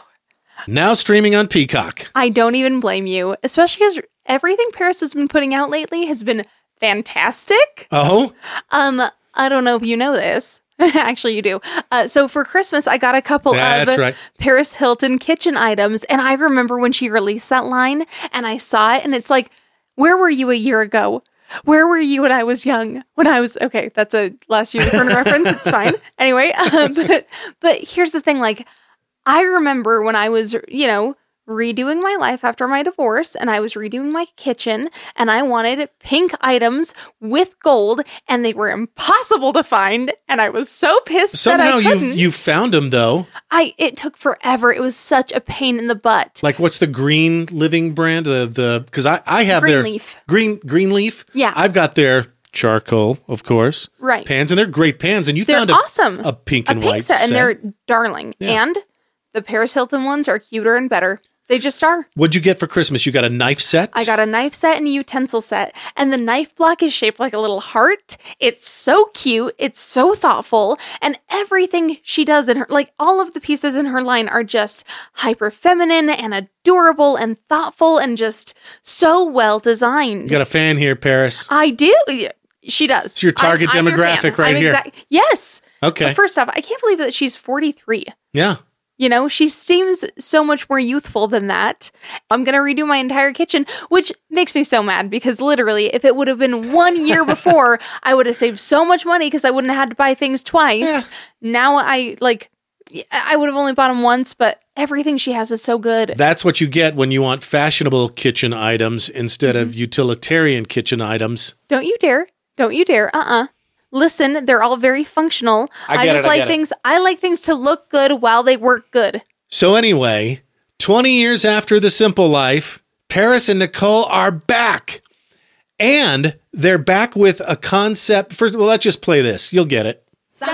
A: Now streaming on Peacock.
B: I don't even blame you, especially because everything Paris has been putting out lately has been fantastic.
A: Oh,
B: Um, I don't know if you know this. Actually, you do. Uh, so for Christmas, I got a couple
A: That's
B: of
A: right.
B: Paris Hilton kitchen items, and I remember when she released that line, and I saw it, and it's like, where were you a year ago? Where were you when I was young? When I was okay, that's a last unicorn reference. It's fine. Anyway, um, but but here's the thing: like, I remember when I was, you know, redoing my life after my divorce, and I was redoing my kitchen, and I wanted pink items with gold, and they were impossible to find, and I was so pissed
A: somehow
B: that I
A: you
B: couldn't.
A: you found them though.
B: I it took forever. It was such a pain in the butt.
A: Like, what's the Green Living brand? The the because I I have their
B: Greenleaf.
A: green Greenleaf.
B: Yeah.
A: I've got their charcoal, of course.
B: Right.
A: Pans, and they're great pans. And you
B: They're
A: found a,
B: awesome.
A: a pink
B: A
A: and
B: pink
A: white
B: set, and they're darling.
A: Yeah.
B: And the Paris Hilton ones are cuter and better. They just are.
A: What'd you get for Christmas? You got a knife set?
B: I got a knife set and a utensil set, and the knife block is shaped like a little heart. It's so cute. It's so thoughtful, and everything she does in her, like all of the pieces in her line are just hyper feminine and adorable and thoughtful and just so well designed.
A: You got a fan here, Paris.
B: I do. She does. It's
A: your target demographic right here.
B: Yes.
A: Okay.
B: But first off, I can't believe that she's forty-three.
A: Yeah.
B: You know, she seems so much more youthful than that. I'm going to redo my entire kitchen, which makes me so mad because literally, if it would have been one year before, I would have saved so much money because I wouldn't have had to buy things twice.
A: Yeah.
B: Now I, like, I would have only bought them once, but everything she has is so good.
A: That's what you get when you want fashionable kitchen items instead of utilitarian kitchen items.
B: Don't you dare. Don't you dare. Uh-uh. Listen, they're all very functional.
A: I get
B: just
A: it, I
B: like
A: get it.
B: things I like things to look good while they work good.
A: So anyway, twenty years after The Simple Life, Paris and Nicole are back. And they're back with a concept. First, well, let's just play this. You'll get it.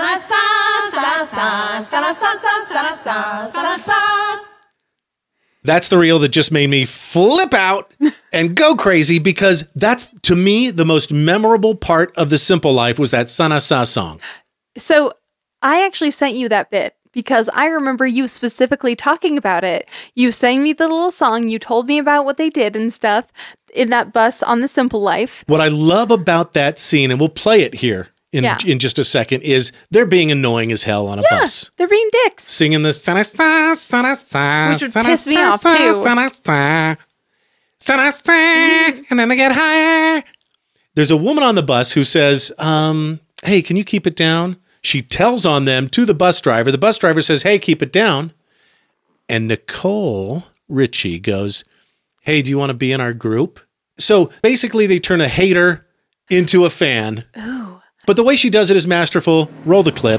A: That's the reel that just made me flip out and go crazy because that's, to me, the most memorable part of The Simple Life was that Sana Sa song.
B: So I actually sent you that bit because I remember you specifically talking about it. You sang me the little song. You told me about what they did and stuff in that bus on The Simple Life.
A: What I love about that scene, and we'll play it here in,
B: Yeah.
A: in just a second, is they're being annoying as hell on a
B: Yeah,
A: bus.
B: they're being dicks.
A: Singing the Sana Sa, Sana Sa,
B: Which would
A: Sana
B: piss me
A: Sa,
B: off,
A: Sa,
B: too.
A: Sana Sa, Sana Sa, and then they get higher. There's a woman on the bus who says, um, hey, can you keep it down? She tells on them to the bus driver. The bus driver says, hey, keep it down. And Nicole Richie goes, hey, do you want to be in our group? So basically they turn a hater into a fan.
B: Ooh.
A: But the way she does it is masterful. Roll the clip.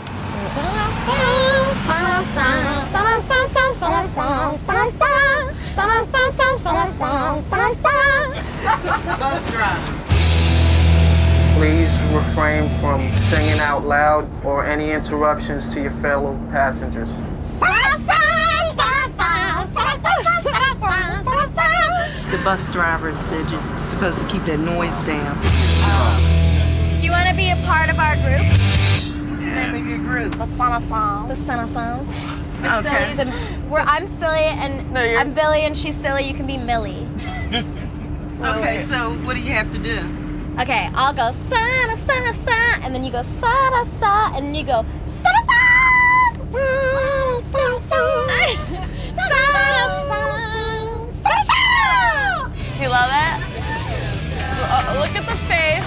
G: Please refrain from singing out loud or any interruptions to your fellow passengers.
H: bus driver said you're supposed to keep that noise down.
I: Do you want to be a part of our group?
H: What's the name of your group?
I: The Sana Songs. The Sana Songs. We're
H: Okay.
I: sillies and we're, I'm silly and
H: No, you're-
I: I'm Billy and she's silly. You can be Millie.
H: Okay, so what do you have to do?
I: Okay, I'll go Sana Sana Sa, and then you go Sana Sa, and then you go Sana Sa. Sana Sa Sa. Sana Sa. Sana Sa. Do you love it? Oh, look at the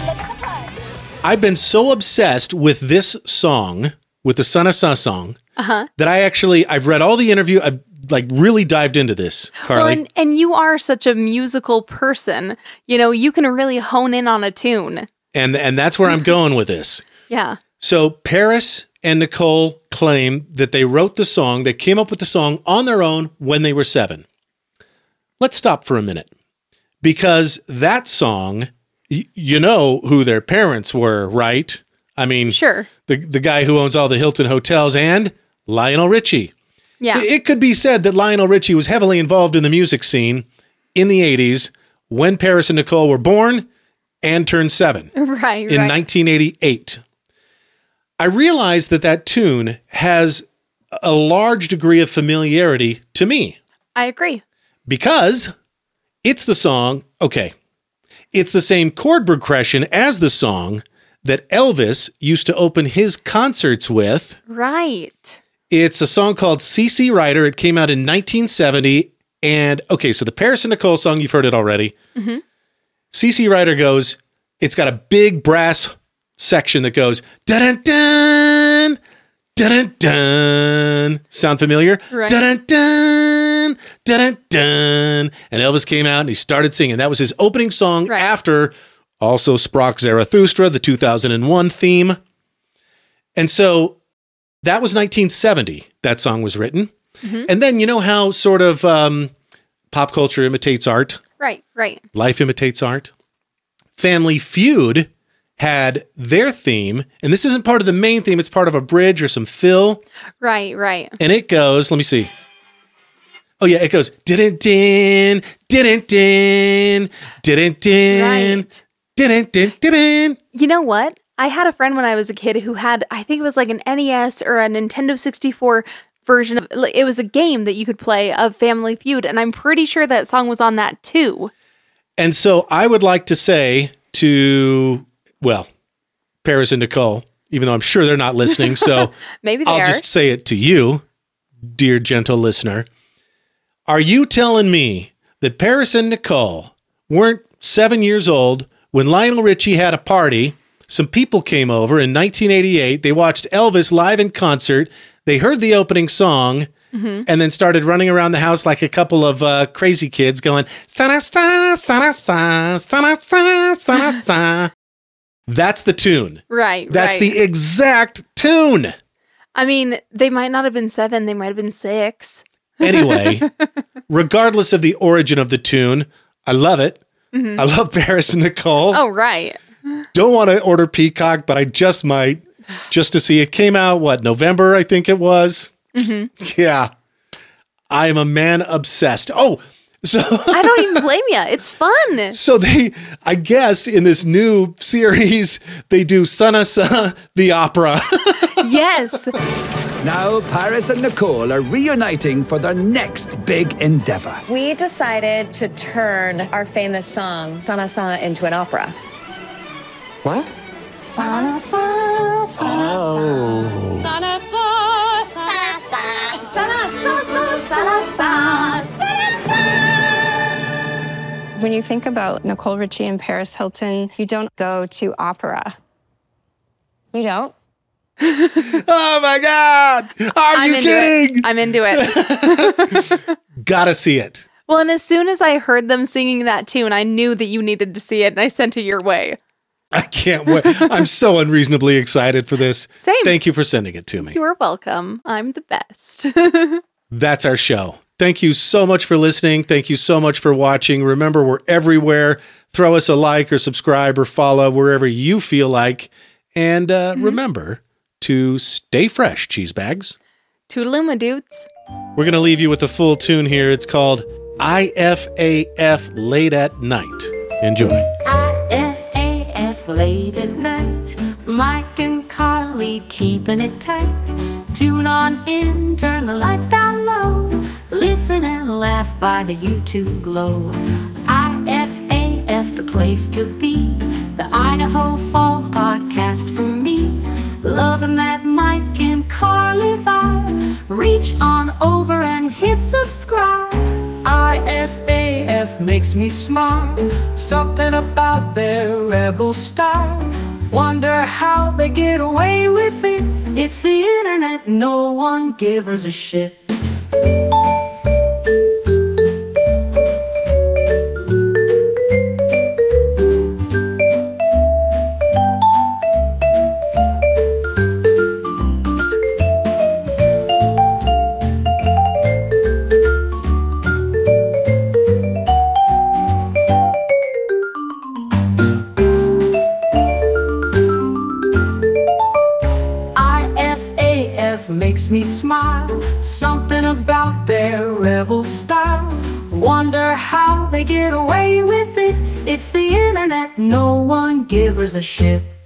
I: face.
A: I've been so obsessed with this song, with the Sana Sa song,
B: Uh-huh.
A: that I actually, I've read all the interview. I've like really dived into this, Carly.
B: Well, and, and you are such a musical person. You know, you can really hone in on a tune.
A: and and that's where I'm going with this.
B: Yeah.
A: So Paris and Nicole claim that they wrote the song, they came up with the song on their own when they were seven. Let's stop for a minute. Because that song, y- you know who their parents were, right? I mean,
B: Sure.
A: the, the guy who owns all the Hilton hotels and Lionel Richie.
B: Yeah.
A: It it could be said that Lionel Richie was heavily involved in the music scene in the eighties when Paris and Nicole were born and turned seven
B: right,
A: in
B: right.
A: nineteen eighty-eight. I realized that that tune has a large degree of familiarity to me
B: I agree.
A: because it's the song, okay, it's the same chord progression as the song that Elvis used to open his concerts with.
B: Right.
A: It's a song called C C Rider. It came out in nineteen seventy. And okay, so the Paris and Nicole song, you've heard it already.
B: Mm-hmm.
A: C C Rider goes, it's got a big brass section that goes, dun dun dun dun. Sound familiar?
B: Right.
A: Dun dun dun dun. And Elvis came out and he started singing. That was his opening song
B: Right.
A: after also Sprach Zarathustra, the two thousand one theme. And so that was nineteen seventy. That song was written.
B: Mm-hmm.
A: And then you know how sort of um, pop culture imitates art?
B: Right, right.
A: Life imitates art. Family Feud had their theme, and this isn't part of the main theme, it's part of a bridge or some fill.
B: Right, right.
A: And it goes, let me see. Oh yeah, it goes, didn't din, didn't din, didn't din,
B: Right.
A: didn't din, didn't.
B: You know what? I had a friend when I was a kid who had, I think it was like an N E S or a Nintendo sixty-four version of, like, it was a game that you could play of Family Feud, and I'm pretty sure that song was on that too.
A: And so I would like to say to, well, Paris and Nicole, even though I'm sure they're not listening, so
B: Maybe they
A: I'll
B: are.
A: just say it to you, dear gentle listener. Are you telling me that Paris and Nicole weren't seven years old when Lionel Richie had a party? Some people came over in nineteen eighty-eight. They watched Elvis live in concert. They heard the opening song
B: Mm-hmm.
A: and then started running around the house like a couple of uh, crazy kids going, sa sa sa sa sa sa sa sa. That's the tune.
B: Right,
A: That's
B: right.
A: the exact tune.
B: I mean, they might not have been seven, they might have been six.
A: Anyway, regardless of the origin of the tune, I love it.
B: Mhm.
A: I love Paris and Nicole.
B: Oh, right.
A: Don't want to order Peacock, but I just might, just to see. It came out, what, November, I think it was?
B: Mm-hmm.
A: Yeah. I am a man obsessed. Oh, so
B: I don't even blame you. It's fun.
A: so they, I guess, in this new series, they do Sana Sa, the opera.
B: Yes.
J: Now, Paris and Nicole are reuniting for their next big endeavor.
K: We decided to turn our famous song, Sana Sa, into an opera.
J: What?
I: Sana Sa, Sana
J: Oh.
I: Sana Sa, Sana Sa, Sana Sa, Sana Sa, Sana Sa.
K: When you think about Nicole Richie and Paris Hilton, you don't go to opera. You don't?
A: Oh my God. Are
B: I'm
A: you
B: into
A: kidding?
B: It. I'm into it.
A: Gotta see it.
B: Well, and as soon as I heard them singing that tune, I knew that you needed to see it, and I sent it your way.
A: I can't wait. I'm so unreasonably excited for this.
B: Same.
A: Thank you for sending it to me.
B: You're welcome. I'm the best.
A: That's our show. Thank you so much for listening. Thank you so much for watching. Remember, we're everywhere. Throw us a like or subscribe or follow wherever you feel like. And uh, mm-hmm. remember to stay fresh, cheese bags.
B: Toodaloo, my dudes.
A: We're going to leave you with a full tune here. It's called I F A F Late at Night. Enjoy.
D: I F A F late at night. Mike and Carly keeping it tight. Tune on in, turn the lights down low. Listen and laugh by the YouTube glow. I F A F, the place to be. The Idaho Falls podcast for me. Loving that Mike and Carly vibe. Reach on over and hit subscribe.
E: I F A F makes me smile. Something about their rebel style. Wonder how they get away with it. It's the internet, no one gives a shit. Makes me smile. Something about their rebel style. Wonder how they get away with it. It's the internet, no one gives a shit.